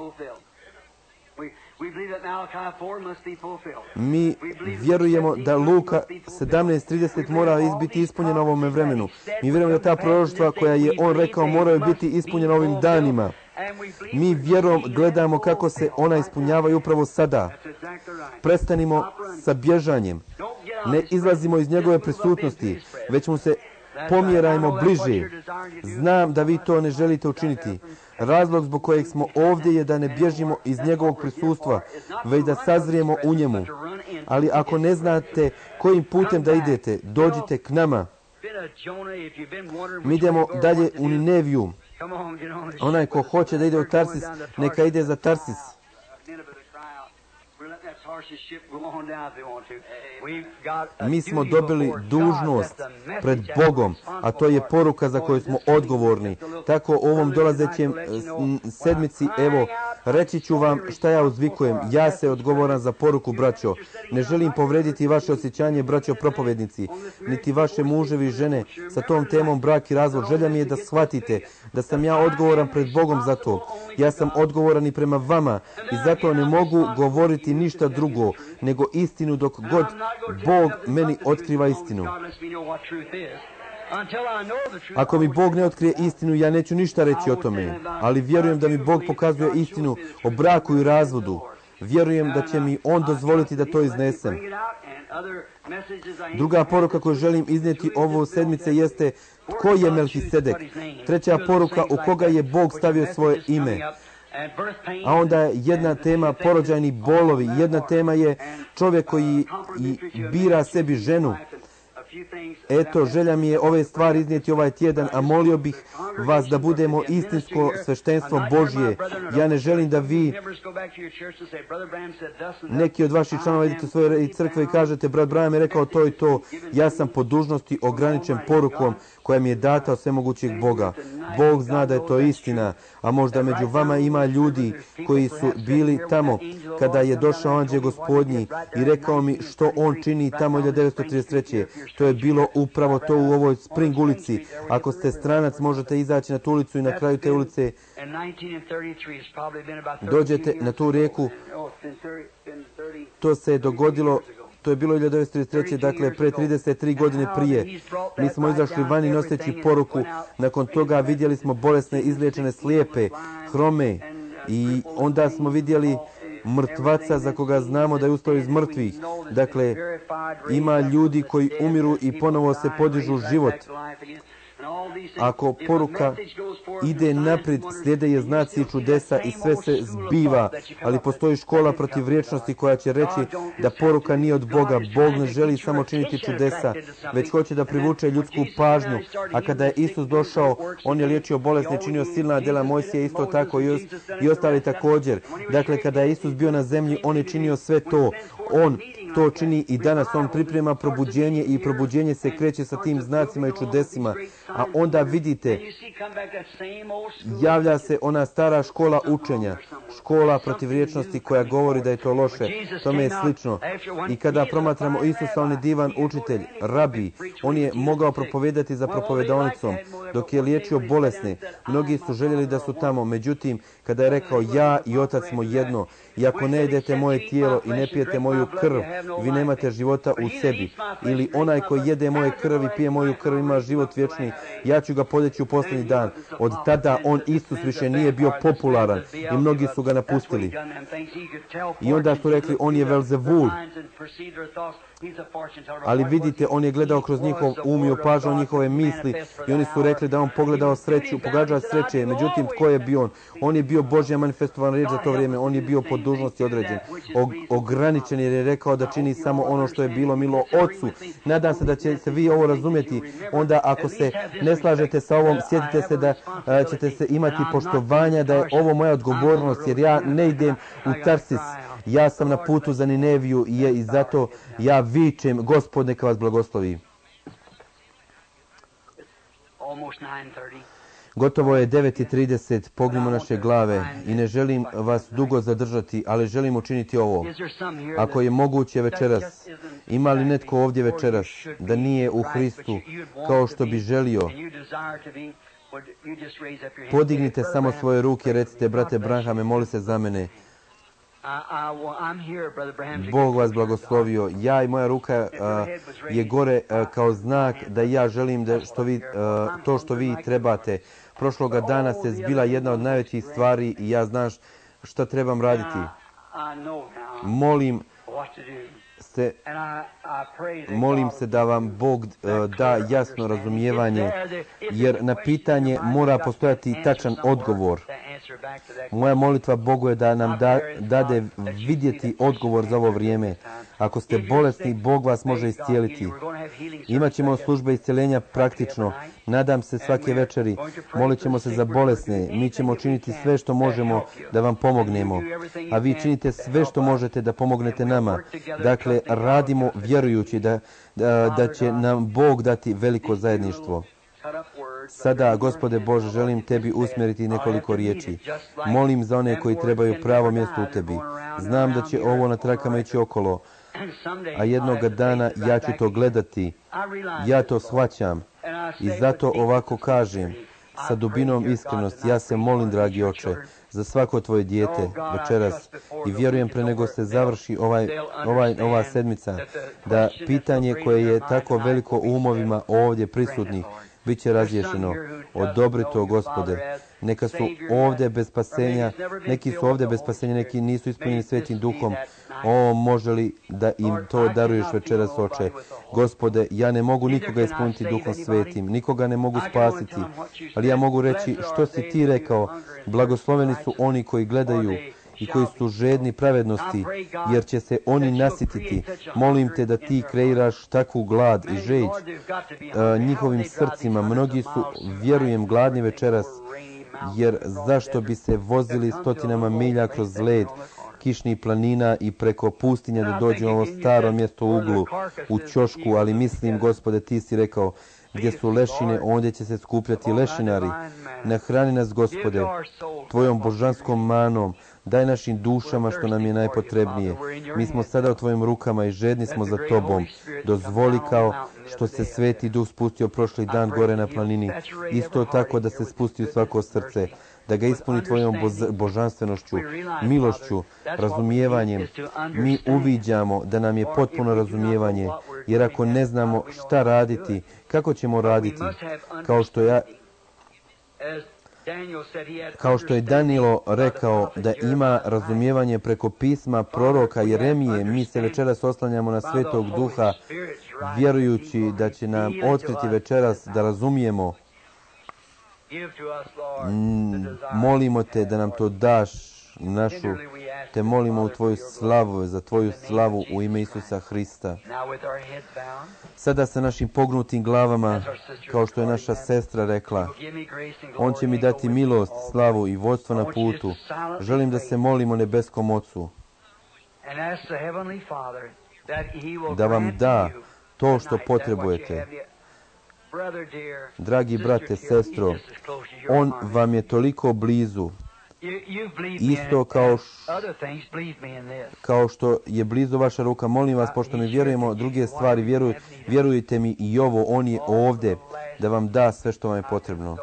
Mi vjerujemo da Luka 17:30 mora biti ispunjena u ovome vremenu. Mi vjerujemo da ta proroštva koja je on rekao moraju biti ispunjena ovim danima. Mi vjerom gledamo kako se ona ispunjavaju upravo sada. Prestanimo sa bježanjem. Ne izlazimo iz njegove prisutnosti, već mu se pomjerajmo bliže. Znam da vi to ne želite učiniti. Razlog zbog kojeg smo ovdje je da ne bježimo iz njegovog prisustva, već da sazrijemo u njemu. Ali ako ne znate kojim putem da idete, dođite k nama. Mi idemo dalje u Nineviju. Onaj ko hoće da ide u Tarsis, neka ide za Tarsis. Mi smo dobili dužnost pred Bogom, a to je poruka za koju smo odgovorni. Tako u ovom dolazećem sedmici, evo, reći ću vam šta ja uzvikujem. Ja se odgovoran za poruku, braćo. Ne želim povrediti vaše osjećanje, braćo propovednici, niti vaše muževi i žene sa tom temom brak i razvod. Želja mi je da shvatite da sam ja odgovoran pred Bogom za to. Ja sam odgovoran i prema vama i zato ne mogu govoriti ništa drugo nego istinu dok god Bog meni otkriva istinu. Ako mi Bog ne otkrije istinu, ja neću ništa reći o tome, ali vjerujem da mi Bog pokazuje istinu o braku i razvodu. Vjerujem da će mi On dozvoliti da to iznesem. Druga poruka koju želim iznijeti ovo sedmice jeste tko je Melhisedek. Treća poruka u koga je Bog stavio svoje ime. A onda je jedna tema porođajni bolovi, jedna tema je čovjek koji bira sebi ženu. Eto, želja mi je ove stvari iznijeti ovaj tjedan, a molio bih vas da budemo istinsko sveštenstvo Božje. Ja ne želim da vi, neki od vaših članova, idete u svoje crkve i kažete, brat Branham je rekao to i to. Ja sam po dužnosti ograničen porukom koja mi je data od svemogućeg Boga. Bog zna da je to istina, a možda među vama ima ljudi koji su bili tamo kada je došao anđeo Gospodnji i rekao mi što on čini tamo 1933. To je bilo upravo to u ovoj Spring ulici. Ako ste stranac, možete izaći na tu ulicu i na kraju te ulice dođete na tu rijeku. To se dogodilo, to je bilo 1933. dakle pre 33 godine prije. Mi smo izašli vani noseći poruku. Nakon toga vidjeli smo bolesne, izliječene, slijepe, hrome i onda smo vidjeli mrtvaca za koga znamo da je ustao iz mrtvih. Dakle, ima ljudi koji umiru i ponovo se podižu život. Ako poruka ide naprijed, slijede je znaci i čudesa i sve se zbiva, ali postoji škola protiv riječnosti koja će reći da poruka nije od Boga. Bog ne želi samo činiti čudesa, već hoće da privuče ljudsku pažnju. A kada je Isus došao, on je liječio bolesne, činio silna djela, Mojsije isto tako i ostali također. Dakle, kada je Isus bio na zemlji, on je činio sve to. On to čini i danas. On priprema probuđenje i probuđenje se kreće sa tim znacima i čudesima. A onda vidite, javlja se ona stara škola učenja, škola protiv riječnosti koja govori da je to loše. Tome je slično. I kada promatramo Isusa, on je divan učitelj, rabi. On je mogao propovedati za propovedaonicom dok je liječio bolesne. Mnogi su željeli da su tamo, međutim, kada je rekao ja i Otac smo jedno, i ako ne jedete moje tijelo i ne pijete moju krv, vi nemate života u sebi. Ili onaj koji jede moje krv i pije moju krv ima život vječni, ja ću ga podići u posljednji dan. Od tada on, Isus, više nije bio popularan i mnogi su ga napustili. I onda su rekli, on je Velzevul. Ali vidite, on je gledao kroz njihov um i opažao njihove misli i oni su rekli da on pogledao sreću, pogađa sreće. Međutim, tko je bio on? On je bio Božja manifestovana riječ za to vrijeme. On je bio po dužnosti određen. Ograničen jer je rekao da čini samo ono što je bilo milo Otcu. Nadam se da ćete vi ovo razumjeti. Onda ako se ne slažete sa ovom, sjetite se da ćete se imati poštovanja, da je ovo moja odgovornost jer ja ne idem u Tarsis. Ja sam na putu za Nineviju i zato ja vičem, Gospod neka vas blagoslovi. Gotovo je 9:30, pognimo naše glave i ne želim vas dugo zadržati, ali želim učiniti ovo. Ako je moguće večeras, ima li netko ovdje večeras da nije u Hristu kao što bi želio? Podignite samo svoje ruke i recite, brate Branhame, moli se za mene. Bog vas blagoslovio. Ja i moja ruka je gore kao znak da ja želim da to što vi trebate. Prošloga dana se zbila jedna od najvećih stvari i ja znam šta trebam raditi. Molim se da vam Bog da jasno razumijevanje, jer na pitanje mora postojati tačan odgovor. Moja molitva Bogu je da nam dade vidjeti odgovor za ovo vrijeme. Ako ste bolesni, Bog vas može iscijeliti. Imaćemo službe iscijelenja praktično. Nadam se svake večeri. Molit ćemo se za bolesne. Mi ćemo činiti sve što možemo da vam pomognemo. A vi činite sve što možete da pomognete nama. Dakle, radimo vjerujući da će nam Bog dati veliko zajedništvo. Sada, Gospode Bože, želim Tebi usmjeriti nekoliko riječi. Molim za one koji trebaju pravo mjesto u Tebi. Znam da će ovo na trakama ići okolo, a jednoga dana ja ću to gledati. Ja to shvaćam i zato ovako kažem, sa dubinom iskrenosti, ja se molim, dragi Oče, za svako Tvoje dijete večeras i vjerujem pre nego se završi ova sedmica, da pitanje koje je tako veliko u umovima ovdje prisutnih bit će razriješeno. Odobri to, Gospode. Neka su ovdje bez spasenja, neki su ovdje bez spasenja, neki nisu ispunjeni Svetim Duhom. O, može li da im to daruješ večeras, Oče? Gospode, ja ne mogu nikoga ispuniti Duhom Svetim, nikoga ne mogu spasiti, ali ja mogu reći što si Ti rekao. Blagosloveni su oni koji gledaju i koji su žedni pravednosti, jer će se oni nasititi. Molim Te da Ti kreiraš takvu glad i žeđ njihovim srcima. Mnogi su, vjerujem, gladni večeras, jer zašto bi se vozili stotinama milja kroz led kišnih planina i preko pustinja da dođu u ovo staro mjesto u uglu, u ćošku, ali mislim, Gospode, Ti si rekao, gdje su lešine, ondje će se skupljati lešinari. Nahrani nas, Gospode, Tvojom božanskom manom, daj našim dušama što nam je najpotrebnije. Mi smo sada u Tvojim rukama i žedni smo za Tobom. Dozvoli kao što se Sveti Duh spustio prošli dan gore na planini, isto tako da se spusti u svako srce, da ga ispuni Tvojom božanstvenošću, milošću, razumijevanjem. Mi uviđamo da nam je potpuno razumijevanje, jer ako ne znamo šta raditi, kako ćemo raditi? Kao što je Danilo rekao da ima razumijevanje preko pisma proroka Jeremije, mi se večeras oslanjamo na Svetog Duha, vjerujući da će nam otkriti večeras da razumijemo. Molimo Te da nam to daš našu, Te molimo u Tvoju slavu, za Tvoju slavu u ime Isusa Hrista. Sada sa našim pognutim glavama, kao što je naša sestra rekla, On će mi dati milost, slavu i vodstvo na putu. Želim da se molimo nebeskom Ocu, da vam da to što potrebujete. Dragi brate, sestro, On vam je toliko blizu, isto kao što je blizu vaša ruka. Molim vas, pošto mi vjerujemo druge stvari, vjerujte mi i ovo, On je ovdje da vam da sve što vam je potrebno.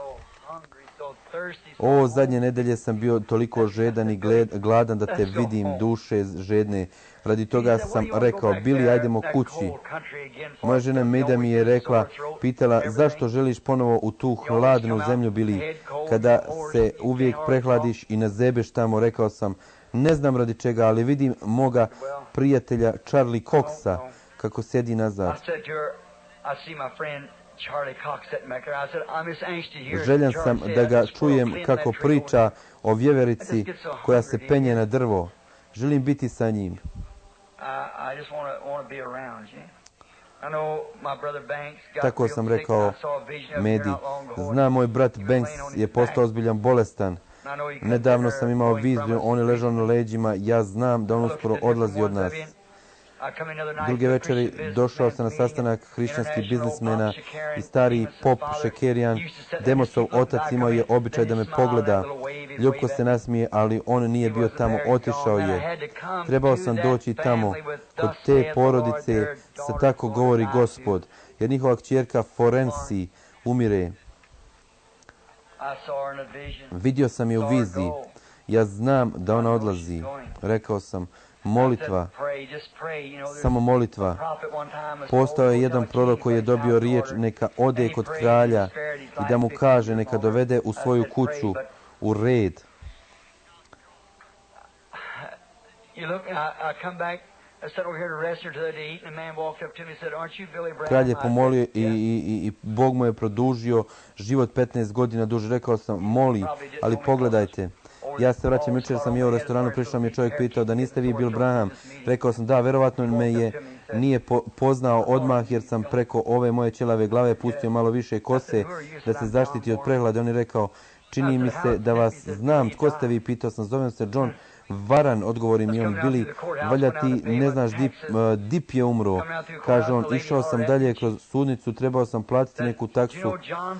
Ovo zadnje nedelje sam bio toliko žedan i gladan da Te vidim, duše žedne. Radi toga sam rekao, Bili, ajdemo kući. Moja žena Meda mi je rekla, pitala, zašto želiš ponovo u tu hladnu zemlju, Bili, kada se uvijek prehladiš i nazebeš tamo? Rekao sam, ne znam radi čega, ali vidim moga prijatelja Charlie Coxa kako sjedi nazad. Željan sam da ga čujem kako priča o vjeverici koja se penje na drvo. Želim biti sa njim. Tako sam rekao Medi. Znam, moj brat Banks je postao ozbiljan bolestan. Nedavno sam imao viziju, on je ležao na leđima, ja znam da on uskoro odlazi od nas. Druge večeri došao sam na sastanak hrišćanskih biznismena i stari pop Šekerijan, Demosov otac, imao je običaj da me pogleda. Ljubko se nasmije, ali on nije bio tamo, otišao je. Trebao sam doći tamo, kod te porodice, sa tako govori Gospod, jer njihova kćerka Forensi umire. Vidio sam je u viziji. Ja znam da ona odlazi. Rekao sam, molitva, samo molitva. Postao je jedan prorok koji je dobio riječ neka ode kod kralja i da mu kaže neka dovede u svoju kuću u red. Kralj je pomolio i Bog mu je produžio život 15 godina duže. Rekao sam, moli, ali pogledajte, Ja se vraćam, jučer sam jeo u restoranu, prišao mi je čovjek pitao da niste vi Bill Branham. Rekao sam da, verovatno me nije poznao odmah jer sam preko ove moje ćelave glave pustio malo više kose da se zaštiti od prehlade. On je rekao, čini mi se da vas znam. Tko ste vi? Pitao sam, zovem se John Varan, odgovori mi on. Bili, valja ti ne znaš, Dip je umro. Kaže on, išao sam dalje kroz sudnicu, trebao sam platiti neku taksu.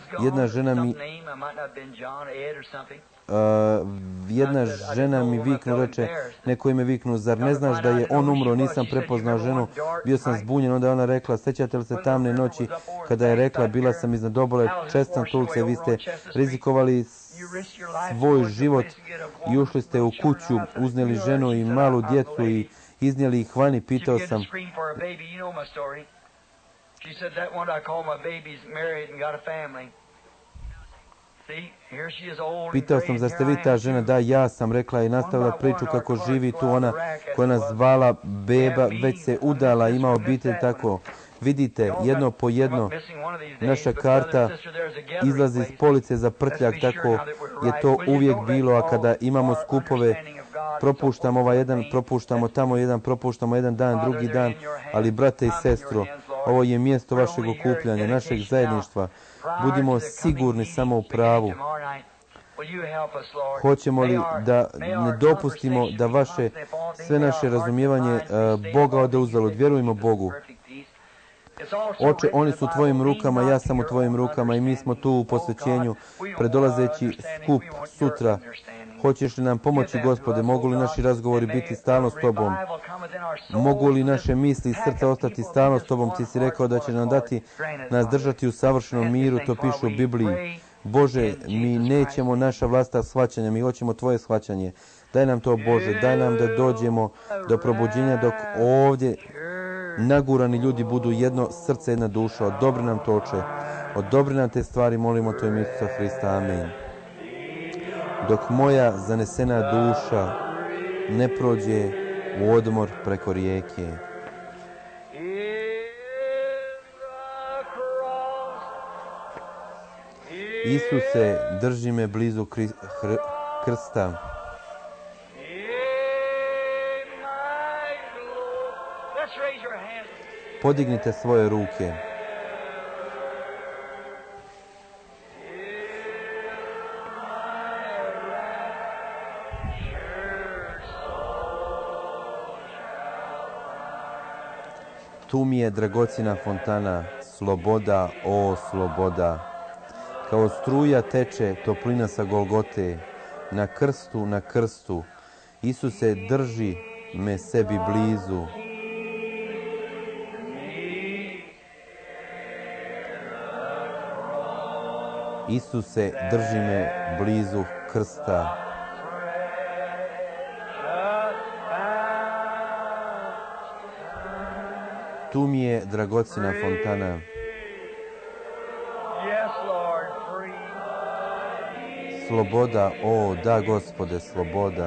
Jedna žena mi viknu, reče, neko ime viknu, zar ne znaš da je on umro? Nisam prepoznao ženu, bio sam zbunjen. Onda je ona rekla, sjećate li se tamne noći kada je rekla, bila sam iznad obole Chestnut ulice, vi ste rizikovali svoj život i ušli ste u kuću, uzneli ženu i malu djecu i iznijeli ih vani. Pitao sam, zar ste vi ta žena? Da, ja sam, rekla i nastavila priču kako živi tu ona koja nas zvala beba, već se udala, ima obitelj tako. Vidite, jedno po jedno, naša karta izlazi iz police za prtljak, tako je to uvijek bilo, a kada imamo skupove, propuštamo ovaj jedan, propuštamo tamo jedan, propuštamo jedan dan, drugi dan, ali brate i sestro, ovo je mjesto vašeg okupljanja, našeg zajedništva. Budimo sigurni samo u pravu. Hoćemo li da ne dopustimo da sve naše razumijevanje Boga ode uzalud? Vjerujmo Bogu. Oče, oni su u tvojim rukama, ja sam u tvojim rukama i mi smo tu u posvećenju predolazeći skup sutra. Hoćeš li nam pomoći, Gospode? Mogu li naši razgovori biti stalno s tobom? Mogu li naše misli i srca ostati stalno s tobom? Ti si rekao da će nas držati u savršenom miru, to piše u Bibliji. Bože, mi nećemo naša vlastita shvaćanja, mi hoćemo tvoje shvaćanje. Daj nam to, Bože, daj nam da dođemo do probuđenja dok ovdje nagurani ljudi budu jedno srce, jedna duša. Odobri nam to, Oče. Odobri nam te stvari, molimo to ime Isusa Hrista. Amen. Dok moja zanesena duša ne prođe u odmor preko rijeke. Isuse, drži me blizu krsta. Podignite svoje ruke. Tu mi je dragocjena fontana, sloboda, o sloboda. Kao struja teče toplina sa Golgote, na krstu, Isuse, drži me sebi blizu. Isuse, drži me blizu krsta. Tu mi je dragocjena fontana. Sloboda, o da, Gospode, sloboda.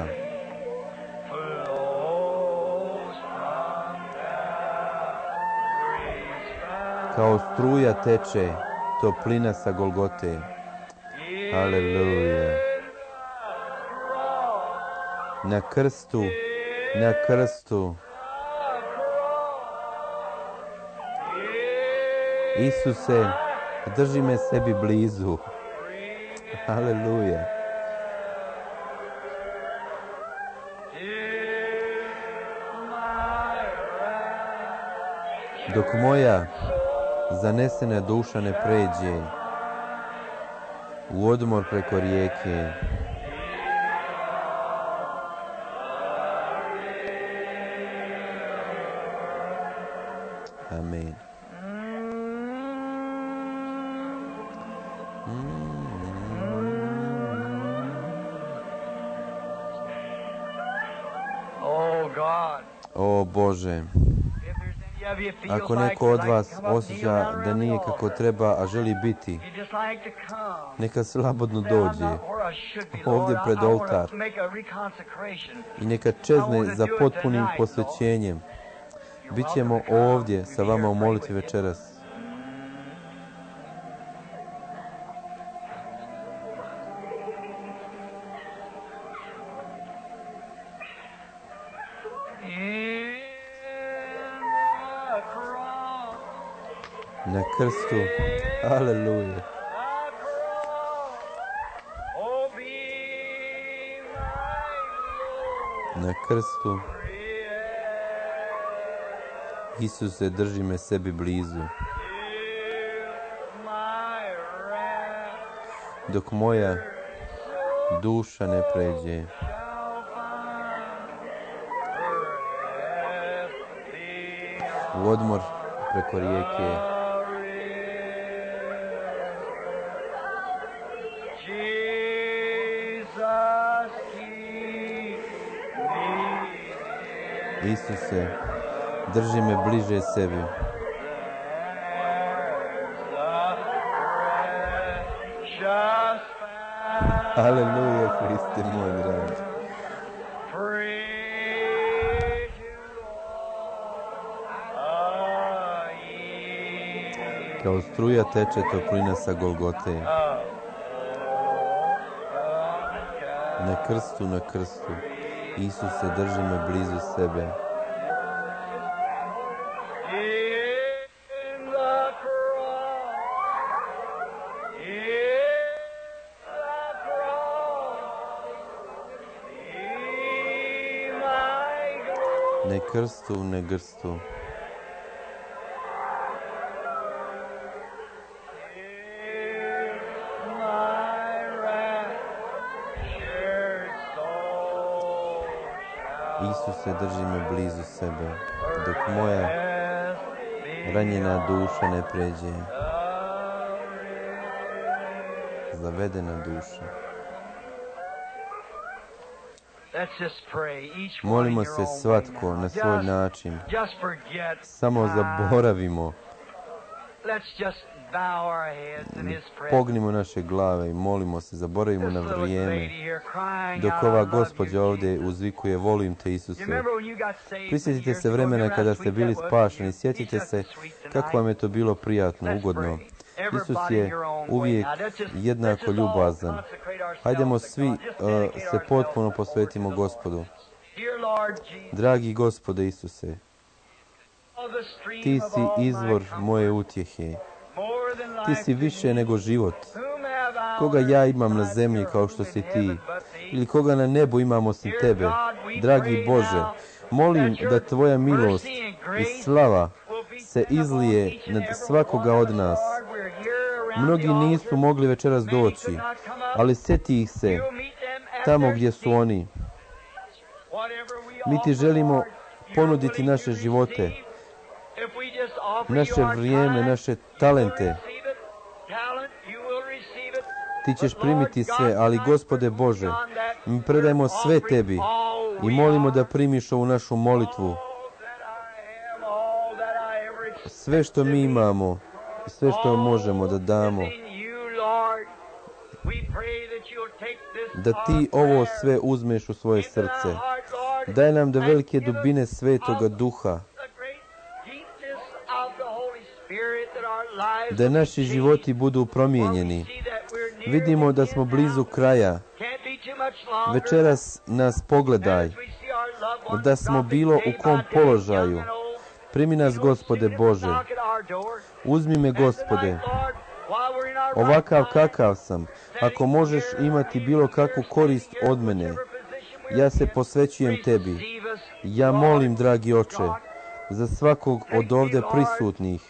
Kao struja teče toplina sa Golgote. Aleluja. Na krstu. Isuse, drži me sebi blizu. Aleluja. Dok moja zanesena duša ne pređe u odmor preko rijeke. Amen. O Bože, ako neko od vas osjeća da nije kako treba, a želi biti, neka slobodno dođe ovdje pred oltar i neka čezne za potpunim posvećenjem. Bićemo ovdje sa vama u molitvi večeras. Na krstu, aleluja. Na krstu, Isuse, drži me sebi blizu, dok moja duša ne pređe. U odmor preko rijeke. Isuse, drži me bliže sebi. Aleluja, Hriste moj dragi. Kao struja teče toplina sa Golgote. Na krstu, Isuse, drži me blizu sebe. Ne krstu, ne grstu. Isuse, drži me blizu sebe, dok moja ranjena duša ne pređe. Zavedena duša. Molimo se svatko na svoj način. Samo zaboravimo. Pognimo naše glave i molimo se, zaboravimo na vrijeme. Dok ova gospođa ovdje uzvikuje, volim te, Isuse. Prisjetite se vremena kada ste bili spašeni, sjetite se kako vam je to bilo prijatno, ugodno. Isus je uvijek jednako ljubazan. Hajdemo svi se potpuno posvetimo Gospodu. Dragi Gospode Isuse, ti si izvor moje utjehe. Ti si više nego život. Koga ja imam na zemlji kao što si ti? Ili koga na nebu imam osim tebe? Dragi Bože, molim da tvoja milost i slava se izlije nad svakoga od nas. Mnogi nisu mogli večeras doći, ali sjeti ih se tamo gdje su oni. Mi ti želimo ponuditi naše živote, naše vrijeme, naše talente. Ti ćeš primiti sve, ali Gospode Bože, mi predajemo sve tebi i molimo da primiš ovu našu molitvu. Sve što mi imamo, sve što možemo da damo, da ti ovo sve uzmeš u svoje srce. Daj nam da velike dubine Svetoga Duha, da naši životi budu promijenjeni. Vidimo da smo blizu kraja. Večeras nas pogledaj, da smo bilo u kom položaju. Primi nas, Gospode Bože. Uzmi me, Gospode, ovakav kakav sam. Ako možeš imati bilo kakvu korist od mene, ja se posvećujem tebi. Ja molim, dragi Oče, za svakog od ovdje prisutnih,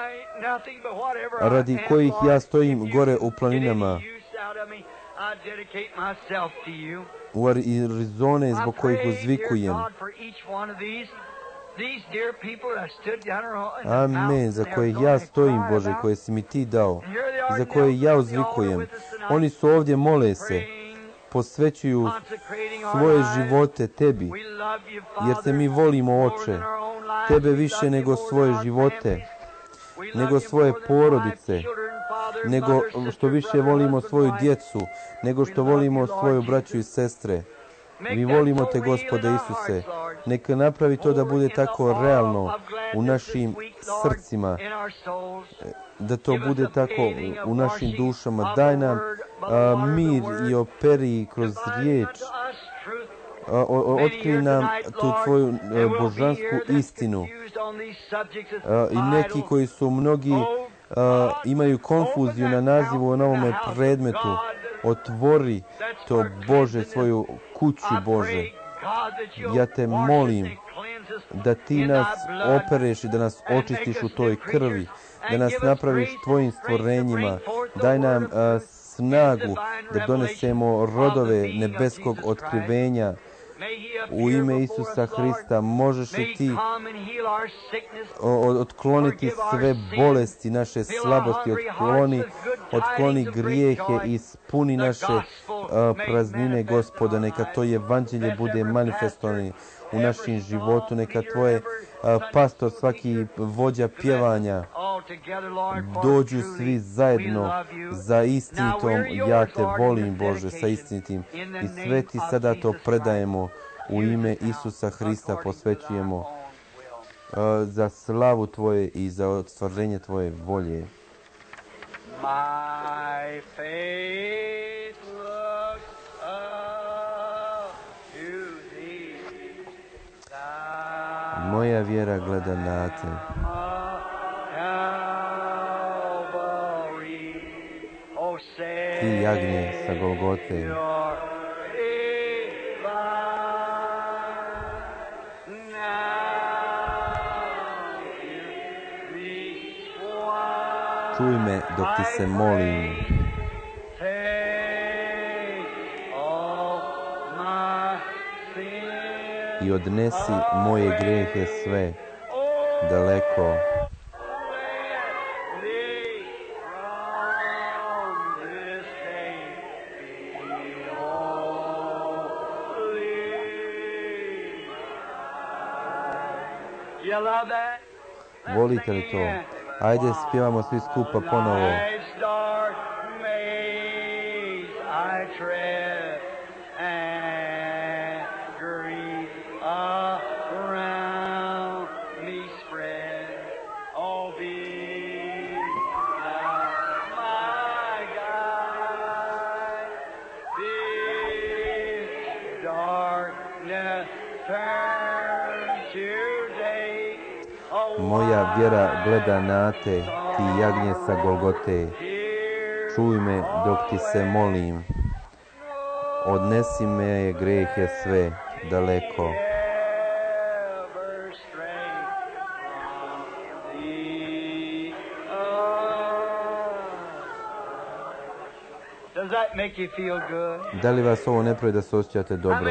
radi kojih ja stojim gore u planinama, u Arizone, zbog kojih uzvikujem. Amen, za koje ja stojim, Bože, koje si mi ti dao, za koje ja uzvikujem. Oni su ovdje, mole se, posvećuju svoje živote tebi, jer te mi volimo, Oče, tebe više nego svoje živote, nego svoje porodice, nego što više volimo svoju djecu, nego što volimo svoju braću i sestre. Mi volimo te, Gospode Isuse. Neka napravi to da bude tako realno u našim srcima, da to bude tako u našim dušama. Daj nam mir i operi kroz riječ. Otkri nam tu tvoju božansku istinu. I neki koji su mnogi imaju konfuziju na nazivu na ovome predmetu. Otvori to, Bože, svoju kuću, Bože. Ja te molim da ti nas opereš i da nas očistiš u toj krvi, da nas napraviš tvojim stvorenjima. Daj nam snagu da donesemo rodove nebeskog otkrivenja. U ime Isusa Hrista možeš li ti otkloniti sve bolesti, naše slabosti, otkloni grijehe i ispuni naše praznine, Gospoda. Neka to evanđelje bude manifestovano u našem životu, neka tvoje pastor, svaki vođa pjevanja dođu svi zajedno za istinitom. Ja te volim, Bože, sa istinitim. I sve ti sada to predajemo u ime Isusa Hrista, posvećujemo za slavu tvoje i za ostvarenje tvoje volje. Moja vjera gleda na te. Ti jagnje sa Golgote. Čuj me dok ti se molim. I odnesi moje grijehe sve daleko. Volite li to? Ajde, spjevamo svi skupa ponovo. Moja vjera gleda na te, ti jagnje sa Golgote. Čuj me dok ti se molim. Odnesi me grijehe sve daleko. Da li vas ovo ne pravi da se osjećate dobro?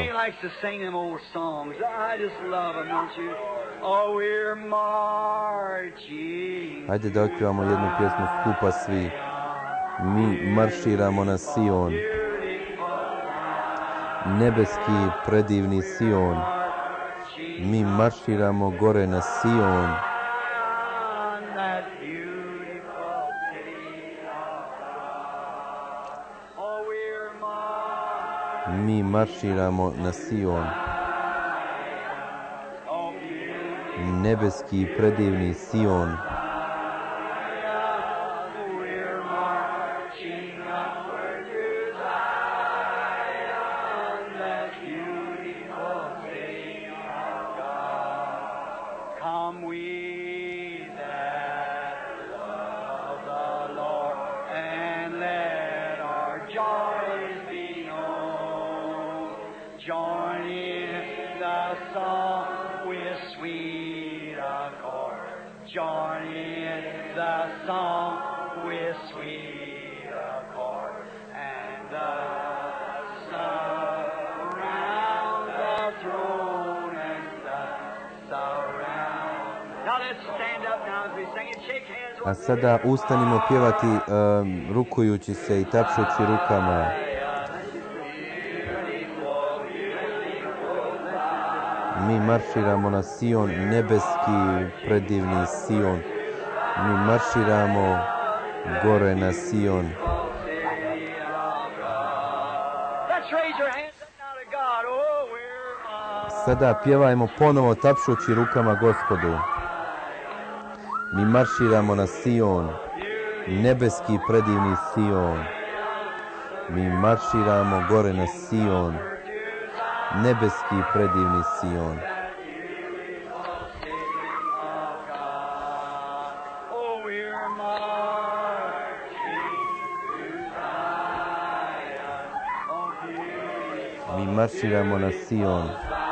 Hajde da otpjevamo jednu pjesmu skupa svi. Mi marširamo na Sion. Nebeski predivni Sion. Mi marširamo gore na Sion. Mi marširamo na Sion. Nebeski predivni Sion. A sada ustanimo pjevati rukujući se i tapšući rukama. Mi marširamo na Sion, nebeski predivni Sion. Mi marširamo gore na Sion. Sada pjevajmo ponovo tapšući rukama Gospodu. Mi marširamo na Sion, nebeski predivni Sion. Mi marširamo gore na Sion. nebeski predivni Sion. Mi marširamo na Sion,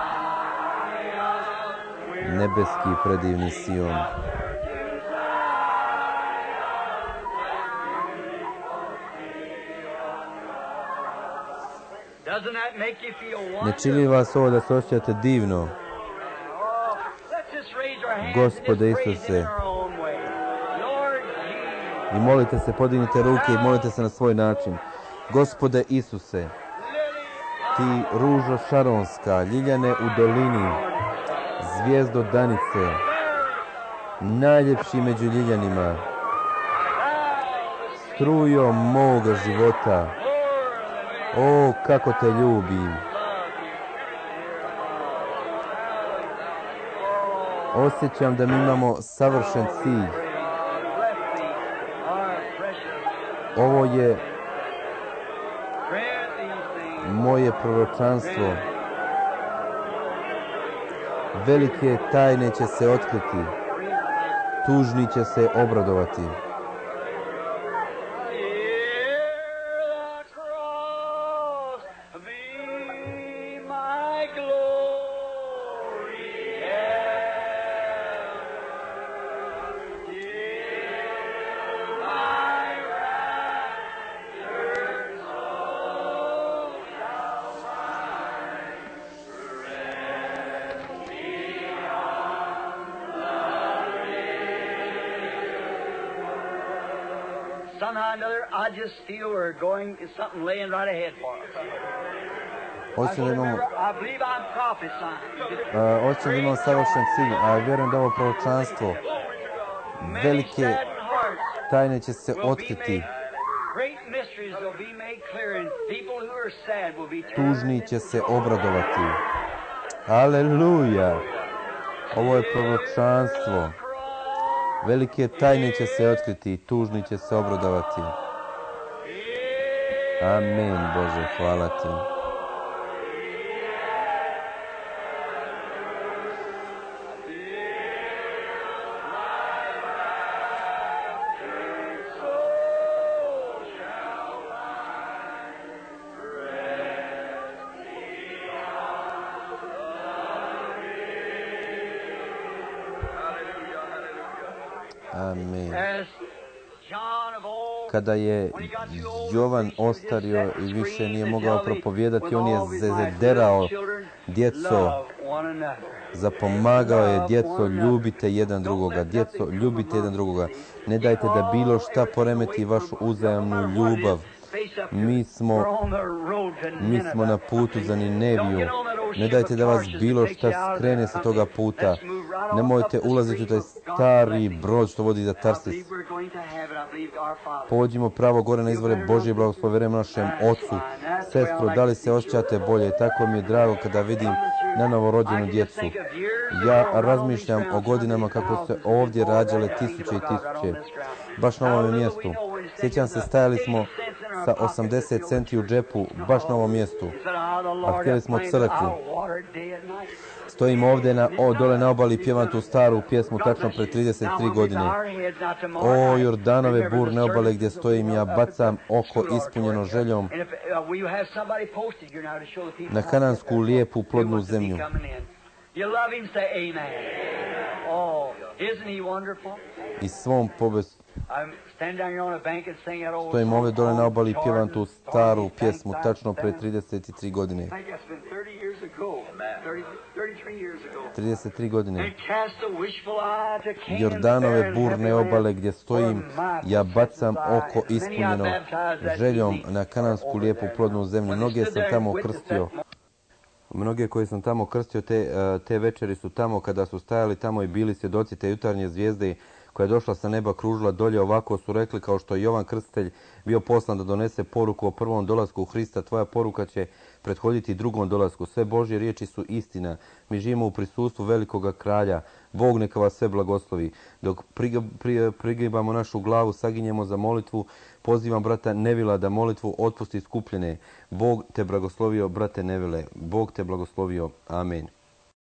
nebeski predivni Sion. Ne čini vas ovo da se osjećate divno? Gospode Isuse, i molite se, podignite ruke i molite se na svoj način. Gospode Isuse, ti ružo šaronska, ljiljane u dolini, zvijezdo danice, najljepši među ljiljanima, strujo moga života, o, kako te ljubim. Osjećam da mi imamo savršen cilj. Ovo je moje proročanstvo. Velike tajne će se otkriti. Tužni će se obradovati. Osjećam da imam savršen cilj, a vjerujem da ovo proročanstvo, velike tajne će se otkriti. Tužni će se obradovati. Aleluja! Ovo je proročanstvo. Velike tajne će se otkriti, tužni će se obradovati. Amen, Bože, hvala ti. Amen. Kada je Jovan ostario i više nije mogao propovijedati, on je zezederao: djeco, zapomagao je: djeco, ljubite jedan drugoga, djeco, ljubite jedan drugoga. Ne dajte da bilo šta poremeti vašu uzajamnu ljubav. Mi smo na putu za Nineviju. Ne dajte da vas bilo šta skrene sa toga puta. Nemojte ulaziti u taj stari brod što vodi za Tarsis. Pođimo pravo gore na izvore Božje blagoslova, vjerujem našem Ocu. Sestro, da li se osjećate bolje? Tako mi je drago kada vidim na novorođenu djecu. Ja razmišljam o godinama kako se ovdje rađale tisuće i tisuće. Baš na ovom mjestu. Sjećam se, stajali smo sa 80 centi u džepu, baš na ovom mjestu. A htjeli smo crkvu. Stojim ovdje dole na obali i pjevam tu staru pjesmu tačno pre 33 godine. O Jordanove burne obale gdje stojim, ja bacam oko ispunjeno željom na kanansku lijepu plodnu zemlju. I svom pobestu. Stojim ovdje dole na obali i pjevam tu staru pjesmu tačno pre 33 godine. 33 godine. Jordanove burne obale gdje stojim, ja bacam oko ispunjeno željom na kanansku lijepu plodnu zemlju. Mnoge sam tamo krstio. Mnoge koje sam tamo krstio, te večeri su tamo kada su stajali tamo i bili svjedoci te jutarnje zvijezde koja je došla sa neba, kružila dolje. Ovako su rekli, kao što je Jovan Krstitelj bio poslan da donese poruku o prvom dolasku Hrista, tvoja poruka će prethoditi drugom dolasku. Sve Božje riječi su istina. Mi živimo u prisustvu velikoga kralja. Bog neka vas sve blagoslovi. Dok prigibamo našu glavu, saginjemo za molitvu, pozivam brata Nevila da molitvu otpusti skupljene. Bog te blagoslovio, brate Nevile. Bog te blagoslovio. Amen.